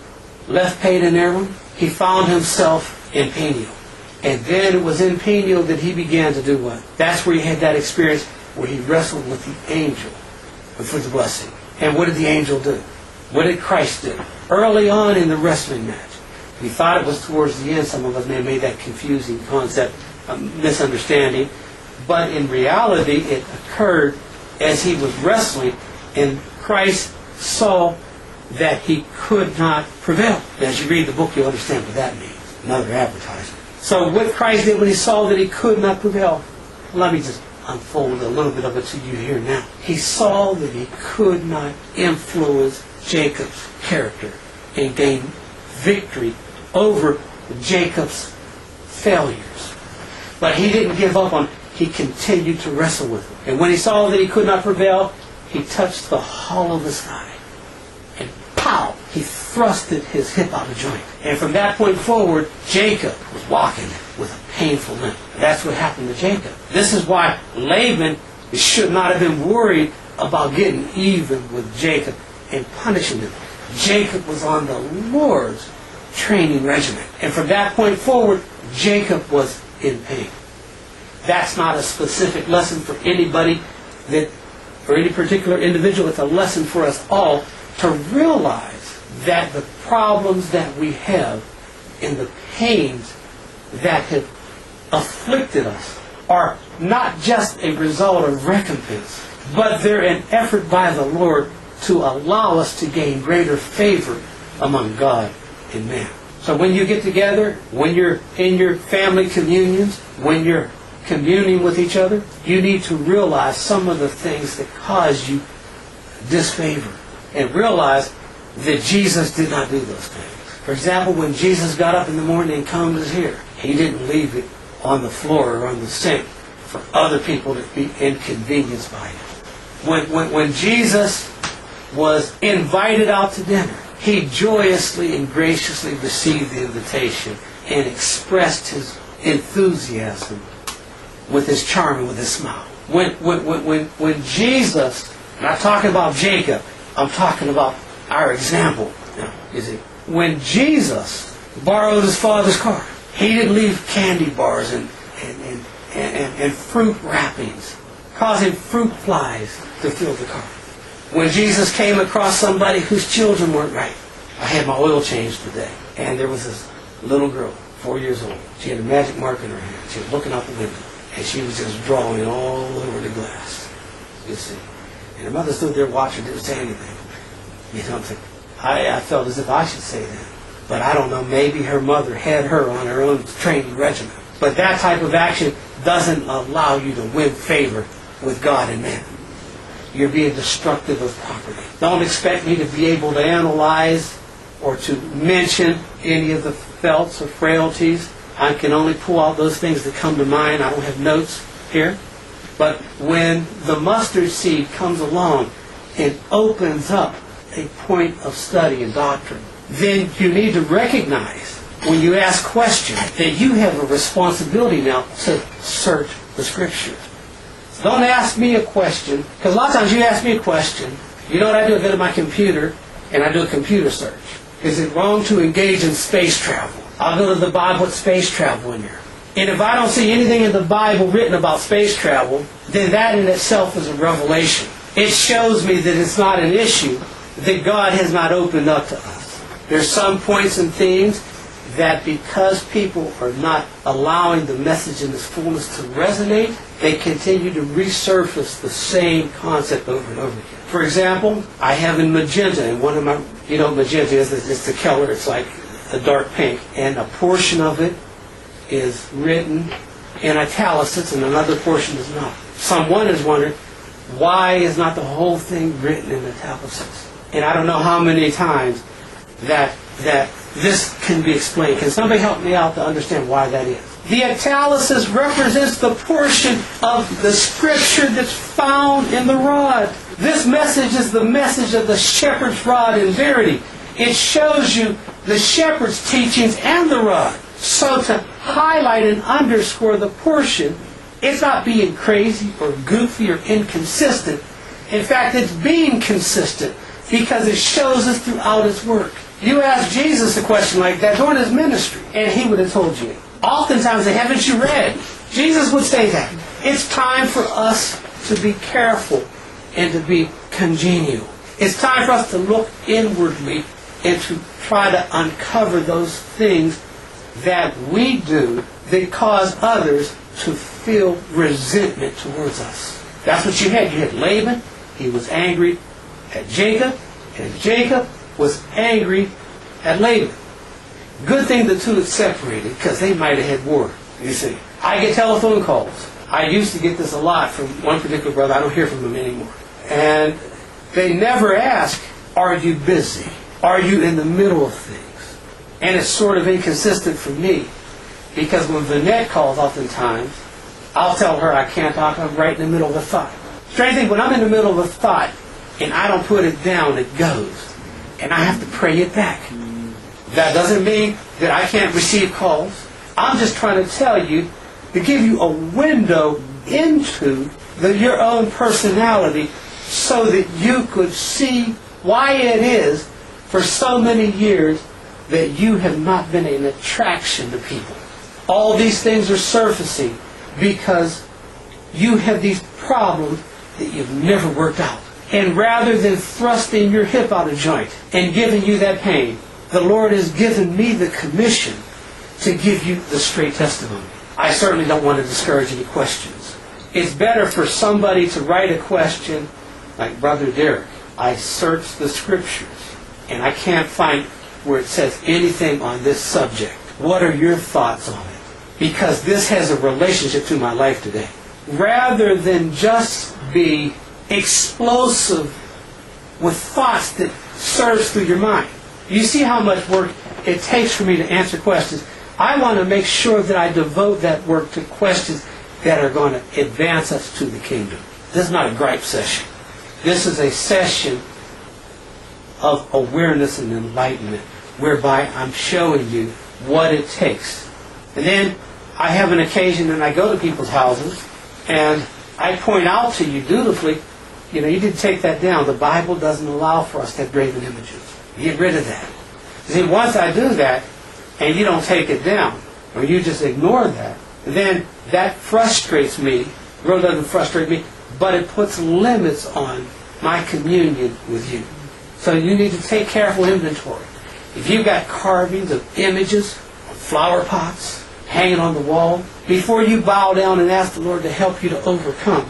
left Padan Aram, he found himself in Peniel. And then it was in Peniel that he began to do what? That's where he had that experience where he wrestled with the angel for the blessing. And what did the angel do? What did Christ do? Early on in the wrestling match, we thought it was towards the end. Some of us may have made that confusing concept, a misunderstanding. But in reality, it occurred as he was wrestling, and Christ saw that he could not prevail. As you read the book, you'll understand what that means. Another advertisement. So what Christ did when he saw that he could not prevail, let me just unfold a little bit of it to you here now. He saw that he could not influence Jacob's character and gain victory over Jacob's failures. But he didn't give up on, he continued to wrestle with him. And when he saw that he could not prevail, he touched the hollow of his thigh. And pow! He thrusted his hip out of joint. And from that point forward, Jacob was walking with a painful limp. That's what happened to Jacob. This is why Laban should not have been worried about getting even with Jacob and punishing him. Jacob was on the Lord's training regimen. And from that point forward, Jacob was in pain. That's not a specific lesson for anybody that, or any particular individual. It's a lesson for us all to realize that the problems that we have and the pains that have afflicted us are not just a result of recompense, but they're an effort by the Lord to allow us to gain greater favor among God and man. So when you get together, when you're in your family communions, when you're communing with each other, you need to realize some of the things that cause you disfavor. And realize that Jesus did not do those things. For example, when Jesus got up in the morning and combed his hair, he didn't leave it on the floor or on the sink for other people to be inconvenienced by it. When, when, when Jesus was invited out to dinner, he joyously and graciously received the invitation and expressed his enthusiasm with his charm and with his smile. When, when, when, when, when Jesus, I'm not talking about Jacob, I'm talking about our example. You see, when Jesus borrowed his father's car, he didn't leave candy bars and, and, and, and, and fruit wrappings, causing fruit flies to fill the car. When Jesus came across somebody whose children weren't right, I had my oil changed today, and there was this little girl, four years old. She had a magic marker in her hand. She was looking out the window, and she was just drawing all over the glass. You see. And her mother stood there watching, didn't say anything. You know, I, I felt as if I should say that. But I don't know, maybe her mother had her on her own training regimen. But that type of action doesn't allow you to win favor with God and man. You're being destructive of property. Don't expect me to be able to analyze or to mention any of the faults or frailties. I can only pull out those things that come to mind. I don't have notes here. But when the mustard seed comes along and opens up a point of study and doctrine, then you need to recognize when you ask questions that you have a responsibility now to search the Scriptures. So don't ask me a question, because a lot of times you ask me a question, you know what I do? I go to my computer and I do a computer search. Is it wrong to engage in space travel? I'll go to the Bible with space travel in there. And if I don't see anything in the Bible written about space travel, then that in itself is a revelation. It shows me that it's not an issue that God has not opened up to us. There's some points and themes that because people are not allowing the message in its fullness to resonate, they continue to resurface the same concept over and over again. For example, I have in magenta, and one of my, you know, magenta is it's the color, it's like a dark pink, and a portion of it is written in italics and another portion is not. Someone is wondering, why is not the whole thing written in italics? And I don't know how many times that that this can be explained. Can somebody help me out to understand why that is? The italics represents the portion of the Scripture that's found in the rod. This message is the message of the shepherd's rod in verity. It shows you the shepherd's teachings and the rod. So to highlight and underscore the portion, it's not being crazy or goofy or inconsistent. In fact, it's being consistent. because it shows us throughout His work. You ask Jesus a question like that during His ministry, and He would have told you. Oftentimes, haven't you read? Jesus would say that. It's time for us to be careful and to be congenial. It's time for us to look inwardly and to try to uncover those things that we do that cause others to feel resentment towards us. That's what you had. You had Laban. He was angry at Jacob, and Jacob was angry at Laban. Good thing the two had separated, because they might have had war. You see, I get telephone calls. I used to get this a lot from one particular brother. I don't hear from him anymore. And they never ask, are you busy? Are you in the middle of things? And it's sort of inconsistent for me, because when Vanette calls oftentimes, I'll tell her I can't talk. I'm right in the middle of a thought. Strange thing, when I'm in the middle of a thought and I don't put it down, it goes. And I have to pray it back. That doesn't mean that I can't receive calls. I'm just trying to tell you, to give you a window into the, your own personality so that you could see why it is for so many years that you have not been an attraction to people. All these things are surfacing because you have these problems that you've never worked out. And rather than thrusting your hip out of joint and giving you that pain, the Lord has given me the commission to give you the straight testimony. I certainly don't want to discourage any questions. It's better for somebody to write a question like Brother Derek. I searched the Scriptures and I can't find where it says anything on this subject. What are your thoughts on it? Because this has a relationship to my life today. Rather than just be explosive with thoughts that surge through your mind. You see how much work it takes for me to answer questions. I want to make sure that I devote that work to questions that are going to advance us to the kingdom. This is not a gripe session. This is a session of awareness and enlightenment, whereby I'm showing you what it takes. And then I have an occasion and I go to people's houses and I point out to you dutifully, you know, you didn't take that down. The Bible doesn't allow for us to have graven images. Get rid of that. See, once I do that, and you don't take it down, or you just ignore that, then that frustrates me. It really doesn't frustrate me, but it puts limits on my communion with you. So you need to take careful inventory. If you've got carvings of images, flower pots, hanging on the wall, before you bow down and ask the Lord to help you to overcome,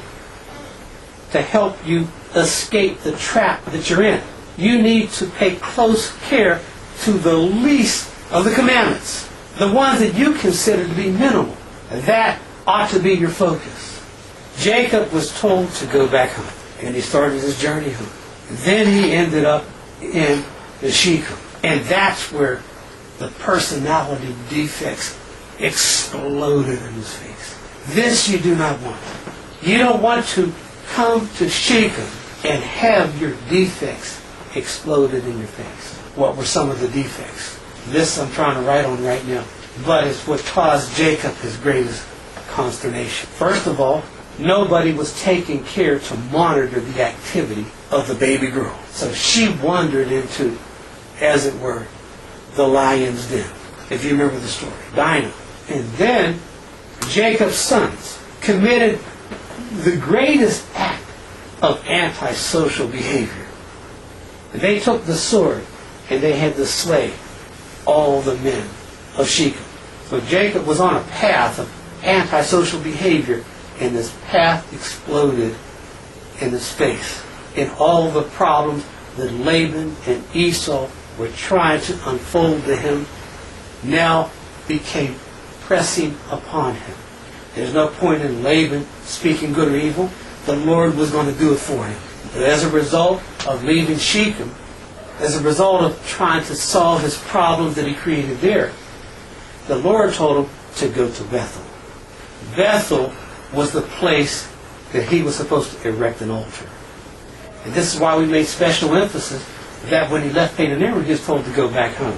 to help you escape the trap that you're in, you need to pay close care to the least of the commandments, the ones that you consider to be minimal. That ought to be your focus. Jacob was told to go back home, and he started his journey home. Then he ended up in the Shechem, and that's where the personality defects exploded in his face. This you do not want. You don't want to come to Shechem and have your defects exploded in your face. What were some of the defects? This I'm trying to write on right now. But it's what caused Jacob his greatest consternation. First of all, nobody was taking care to monitor the activity of the baby girl. So she wandered into, as it were, the lion's den. If you remember the story. Dinah. And then Jacob's sons committed the greatest act of antisocial behavior. They took the sword and they had to slay all the men of Shechem. So Jacob was on a path of antisocial behavior, and this path exploded in his face. And all the problems that Laban and Esau were trying to unfold to him now became pressing upon him. There's no point in Laban speaking good or evil. The Lord was going to do it for him. But as a result of leaving Shechem, as a result of trying to solve his problems that he created there, the Lord told him to go to Bethel. Bethel was the place that he was supposed to erect an altar. And this is why we made special emphasis that when he left Padan Aram, he was told to go back home.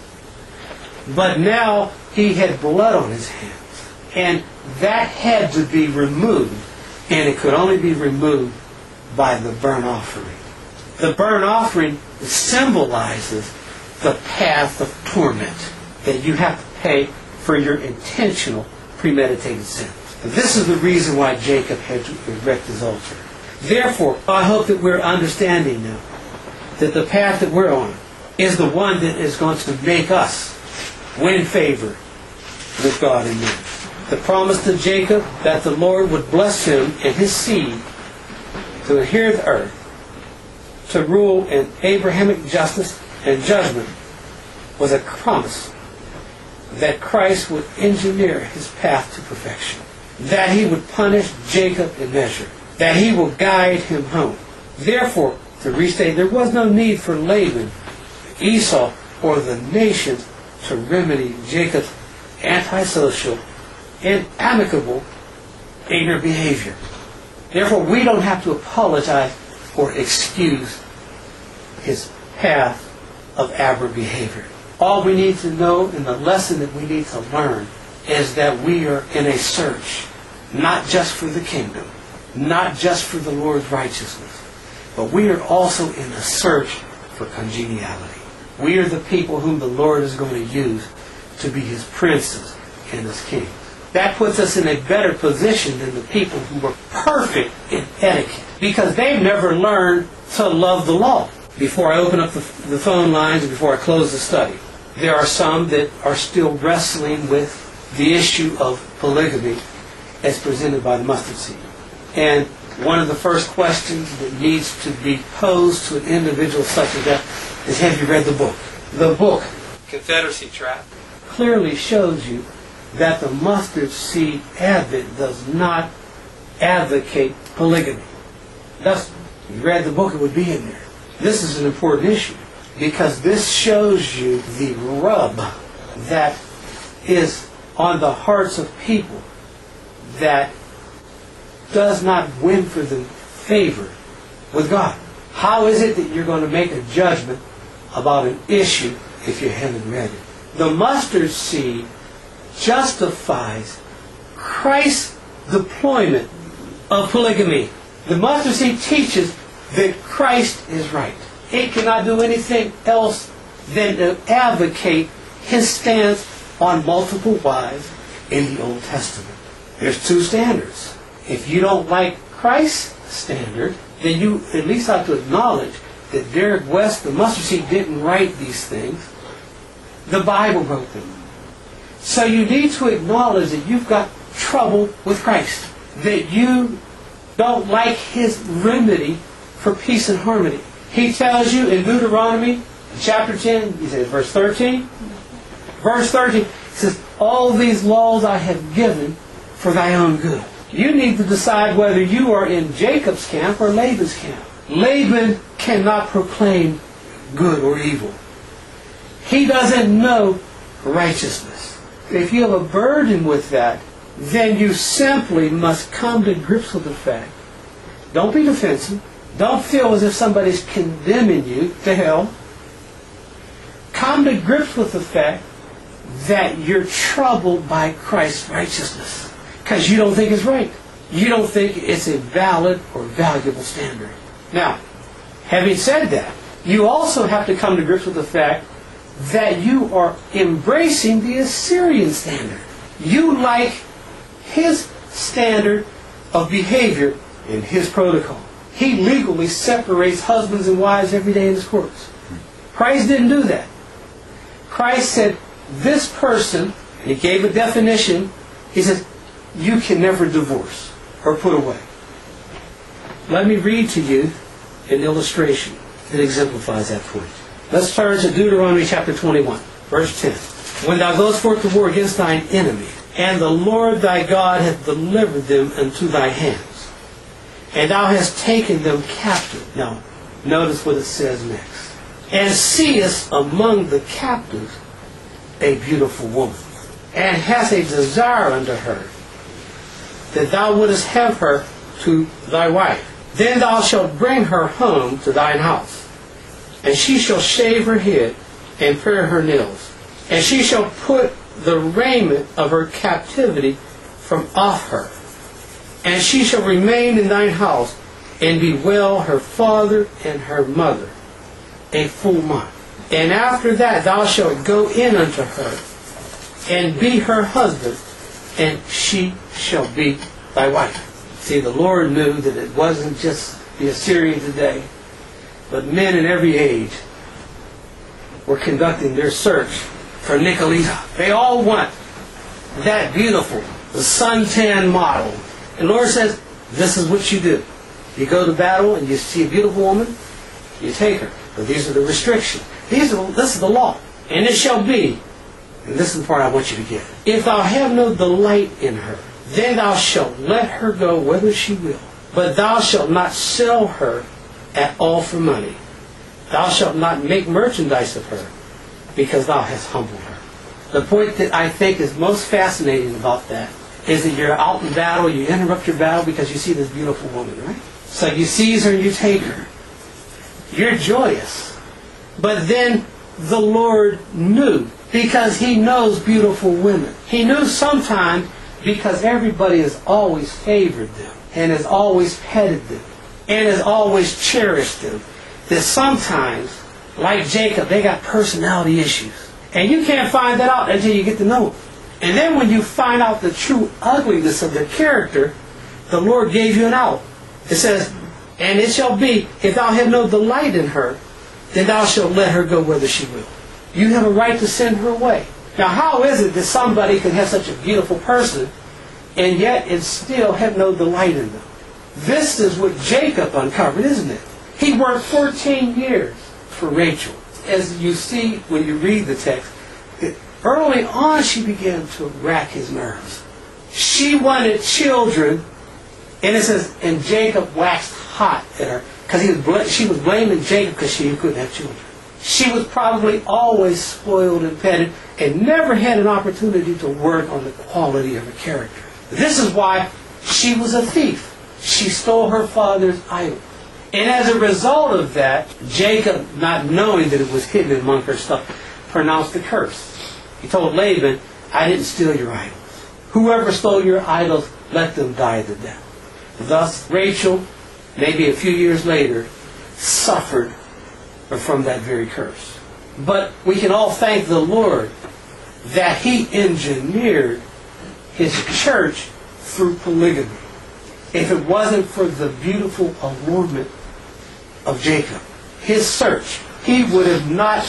But now he had blood on his hands, and that had to be removed, and it could only be removed by the burnt offering. The burnt offering symbolizes the path of torment that you have to pay for your intentional, premeditated sin. This is the reason why Jacob had to erect his altar. Therefore, I hope that we're understanding now that the path that we're on is the one that is going to make us win favor with God and men. The promise to Jacob that the Lord would bless him and his seed to inherit the earth, to rule in Abrahamic justice and judgment, was a promise that Christ would engineer his path to perfection, that he would punish Jacob in measure, that he will guide him home. Therefore, to restate, there was no need for Laban, Esau, or the nations to remedy Jacob's antisocial and amicable ignorant behavior. Therefore, we don't have to apologize or excuse his path of aberrant behavior. All we need to know, and the lesson that we need to learn, is that we are in a search, not just for the kingdom, not just for the Lord's righteousness, but we are also in a search for congeniality. We are the people whom the Lord is going to use to be his princes and his kings. That puts us in a better position than the people who were perfect in etiquette, because they've never learned to love the law. Before I open up the, the phone lines and before I close the study, there are some that are still wrestling with the issue of polygamy as presented by the mustard seed. And one of the first questions that needs to be posed to an individual such as that is, have you read the book? The book, Confederacy Trap, clearly shows you that the mustard seed advent does not advocate polygamy. Thus, if you read the book, it would be in there. This is an important issue because this shows you the rub that is on the hearts of people that does not win for them favor with God. How is it that you're going to make a judgment about an issue if you haven't read it? The mustard seed justifies Christ's deployment of polygamy. The mustard seed teaches that Christ is right. It cannot do anything else than to advocate his stance on multiple wives in the Old Testament. There's two standards. If you don't like Christ's standard, then you at least have to acknowledge that Derek West, the mustard seed, didn't write these things. The Bible wrote them. So you need to acknowledge that you've got trouble with Christ, that you don't like his remedy for peace and harmony. He tells you in Deuteronomy chapter ten, he says verse thirteen, verse thirteen, he says, all these laws I have given for thy own good. You need to decide whether you are in Jacob's camp or Laban's camp. Laban cannot proclaim good or evil. He doesn't know righteousness. If you have a burden with that, then you simply must come to grips with the fact. Don't be defensive. Don't feel as if somebody's condemning you to hell. Come to grips with the fact that you're troubled by Christ's righteousness because you don't think it's right. You don't think it's a valid or valuable standard. Now, having said that, you also have to come to grips with the fact that you are embracing the Assyrian standard. You like his standard of behavior in his protocol. He legally separates husbands and wives every day in his courts. Christ didn't do that. Christ said, this person, and he gave a definition, he says, you can never divorce or put away. Let me read to you an illustration that exemplifies that point. Let's turn to Deuteronomy chapter twenty-one, verse ten. When thou goest forth to war against thine enemy, and the Lord thy God hath delivered them unto thy hands, and thou hast taken them captive. Now, notice what it says next. And seest among the captives a beautiful woman, and hast a desire unto her, that thou wouldest have her to thy wife. Then thou shalt bring her home to thine house, and she shall shave her head and pare her nails, and she shall put the raiment of her captivity from off her, and she shall remain in thine house and bewail her father and her mother a full month. And after that thou shalt go in unto her, and be her husband, and she shall be thy wife. See, the Lord knew that it wasn't just the Assyrian today, but men in every age were conducting their search for Nicolita. They all want that beautiful, the suntan model. And the Lord says, this is what you do. You go to battle and you see a beautiful woman, you take her. But these are the restrictions. These are, this is the law. And it shall be, and this is the part I want you to get, if thou have no delight in her, then thou shalt let her go whither she will. But thou shalt not sell her at all for money. Thou shalt not make merchandise of her, because thou hast humbled her. The point that I think is most fascinating about that is that you're out in battle, you interrupt your battle because you see this beautiful woman, right? So you seize her and you take her. You're joyous. But then the Lord knew, because He knows beautiful women. He knew sometimes, because everybody has always favored them, and has always petted them, and has always cherished them, that sometimes, like Jacob, they got personality issues. And you can't find that out until you get to know them. And then when you find out the true ugliness of their character, the Lord gave you an out. It says, and it shall be, if thou have no delight in her, then thou shalt let her go whither she will. You have a right to send her away. Now, how is it that somebody can have such a beautiful person and yet and still have no delight in them? This is what Jacob uncovered, isn't it? He worked fourteen years for Rachel. As you see when you read the text, that early on she began to rack his nerves. She wanted children, and it says, and Jacob waxed hot at her, because he was bl- she was blaming Jacob because she couldn't have children. She was probably always spoiled and petted and never had an opportunity to work on the quality of her character. This is why she was a thief. She stole her father's idol. And as a result of that, Jacob, not knowing that it was hidden among her stuff, pronounced a curse. He told Laban, I didn't steal your idols. Whoever stole your idols, let them die to death. Thus, Rachel, maybe a few years later, suffered from that very curse. But we can all thank the Lord that He engineered His church through polygamy. If it wasn't for the beautiful allurement of Jacob, his search, he would have not,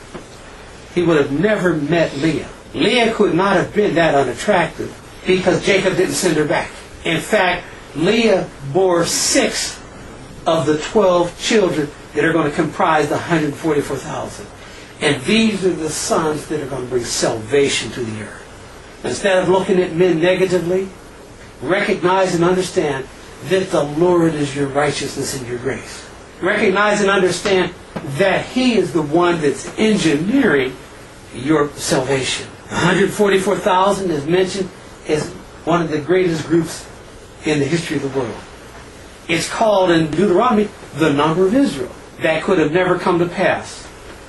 he would have never met Leah. Leah could not have been that unattractive because Jacob didn't send her back. In fact, Leah bore six of the twelve children that are going to comprise the one hundred forty-four thousand. And these are the sons that are going to bring salvation to the earth. Instead of looking at men negatively, recognize and understand that the Lord is your righteousness and your grace. Recognize and understand that He is the one that's engineering your salvation. one hundred forty-four thousand is mentioned as one of the greatest groups in the history of the world. It's called in Deuteronomy the number of Israel. That could have never come to pass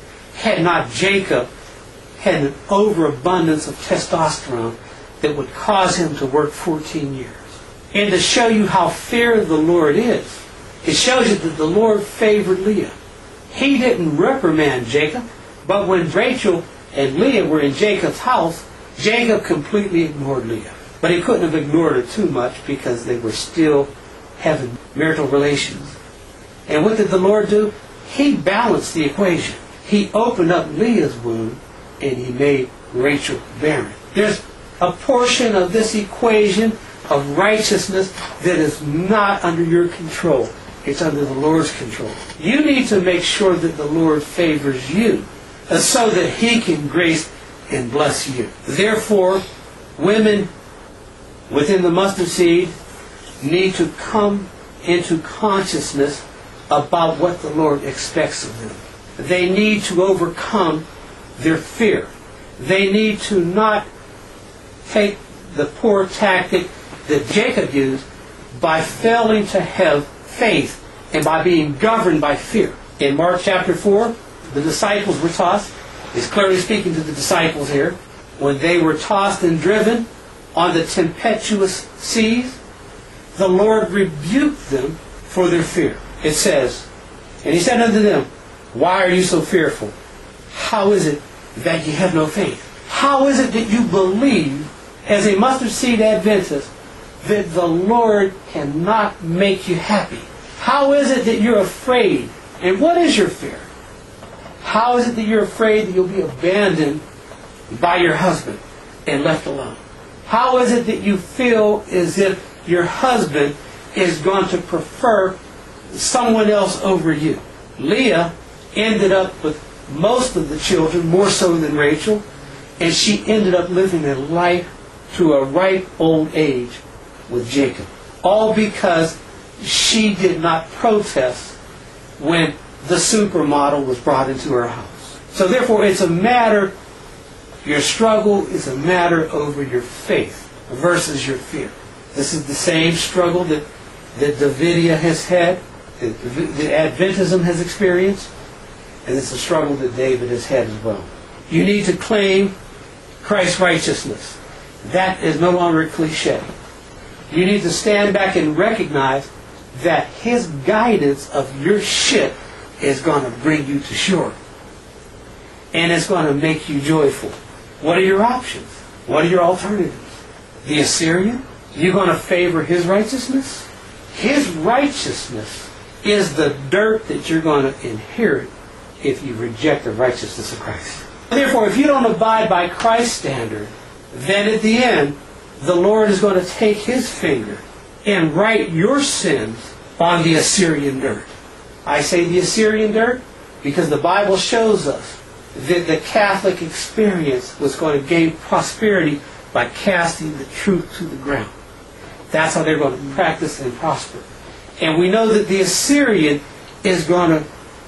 had not Jacob had an overabundance of testosterone that would cause him to work fourteen years. And to show you how fair the Lord is, it shows you that the Lord favored Leah. He didn't reprimand Jacob, but when Rachel and Leah were in Jacob's house, Jacob completely ignored Leah. But he couldn't have ignored her too much because they were still having marital relations. And what did the Lord do? He balanced the equation. He opened up Leah's womb and He made Rachel barren. There's a portion of this equation of righteousness that is not under your control. It's under the Lord's control. You need to make sure that the Lord favors you so that He can grace and bless you. Therefore, women within the mustard seed need to come into consciousness about what the Lord expects of them. They need to overcome their fear. They need to not take the poor tactic that Jacob used by failing to have faith and by being governed by fear. In Mark chapter four, the disciples were tossed. He's clearly speaking to the disciples here. When they were tossed and driven on the tempestuous seas, the Lord rebuked them for their fear. It says, and he said unto them, why are you so fearful? How is it that ye have no faith? How is it that you believe, as a mustard seed Adventist, that the Lord cannot make you happy? How is it that you're afraid? And what is your fear? How is it that you're afraid that you'll be abandoned by your husband and left alone? How is it that you feel as if your husband is going to prefer someone else over you? Leah ended up with most of the children, more so than Rachel, and she ended up living a life to a ripe old age with Jacob. All because she did not protest when the supermodel was brought into her house. So therefore, it's a matter, your struggle is a matter over your faith versus your fear. This is the same struggle that, that Davidia has had, that, that Adventism has experienced, and it's a struggle that David has had as well. You need to claim Christ's righteousness. That is no longer a cliche. You need to stand back and recognize that His guidance of your ship is going to bring you to shore. And it's going to make you joyful. What are your options? What are your alternatives? The Assyrian? You're going to favor his righteousness? His righteousness is the dirt that you're going to inherit if you reject the righteousness of Christ. Therefore, if you don't abide by Christ's standard, then at the end, the Lord is going to take His finger and write your sins on the Assyrian dirt. I say the Assyrian dirt because the Bible shows us that the Catholic experience was going to gain prosperity by casting the truth to the ground. That's how they're going to practice and prosper. And we know that the Assyrian is going to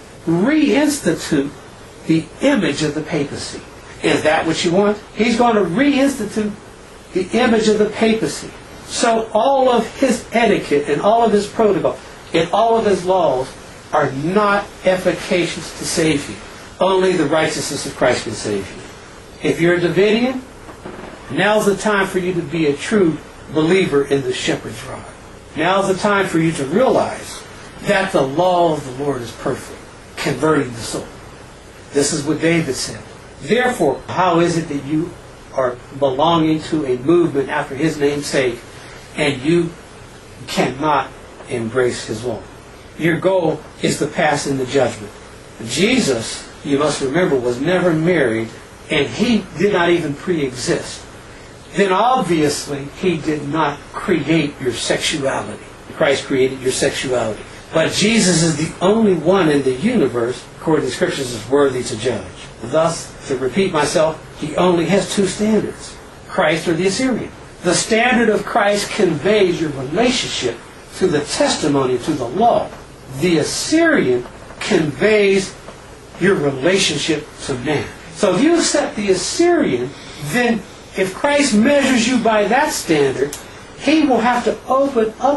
reinstitute the image of the papacy. Is that what you want? He's going to reinstitute the image of the papacy. So all of his etiquette and all of his protocol and all of his laws are not efficacious to save you. Only the righteousness of Christ can save you. If you're a Davidian, now's the time for you to be a true believer in the shepherd's rod. Now's the time for you to realize that the law of the Lord is perfect, converting the soul. This is what David said. Therefore, how is it that you are belonging to a movement after His name's sake and you cannot embrace His law? Your goal is to pass in the judgment. Jesus, you must remember, was never married, and He did not even pre-exist. Then obviously He did not create your sexuality. Christ created your sexuality. But Jesus is the only one in the universe, according to the Scriptures, is worthy to judge. Thus, to repeat myself, He only has two standards, Christ or the Assyrian. The standard of Christ conveys your relationship to the testimony, to the law. The Assyrian conveys your relationship to man. So if you accept the Assyrian, then if Christ measures you by that standard, He will have to open up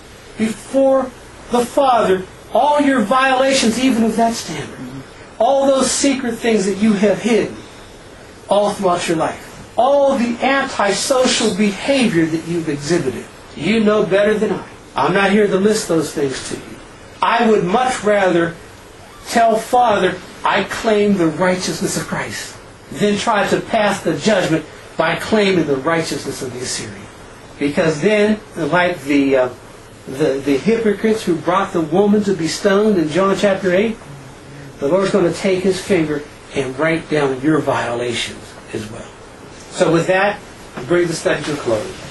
before the Father all your violations even of that standard. All those secret things that you have hidden all throughout your life. All the antisocial behavior that you've exhibited. You know better than I. I'm not here to list those things to you. I would much rather tell Father, I claim the righteousness of Christ, than try to pass the judgment by claiming the righteousness of the Assyrian. Because then, like the, uh, the, the hypocrites who brought the woman to be stoned in John chapter eight, the Lord's going to take His finger and write down your violations as well. So with that, I bring the study to a close.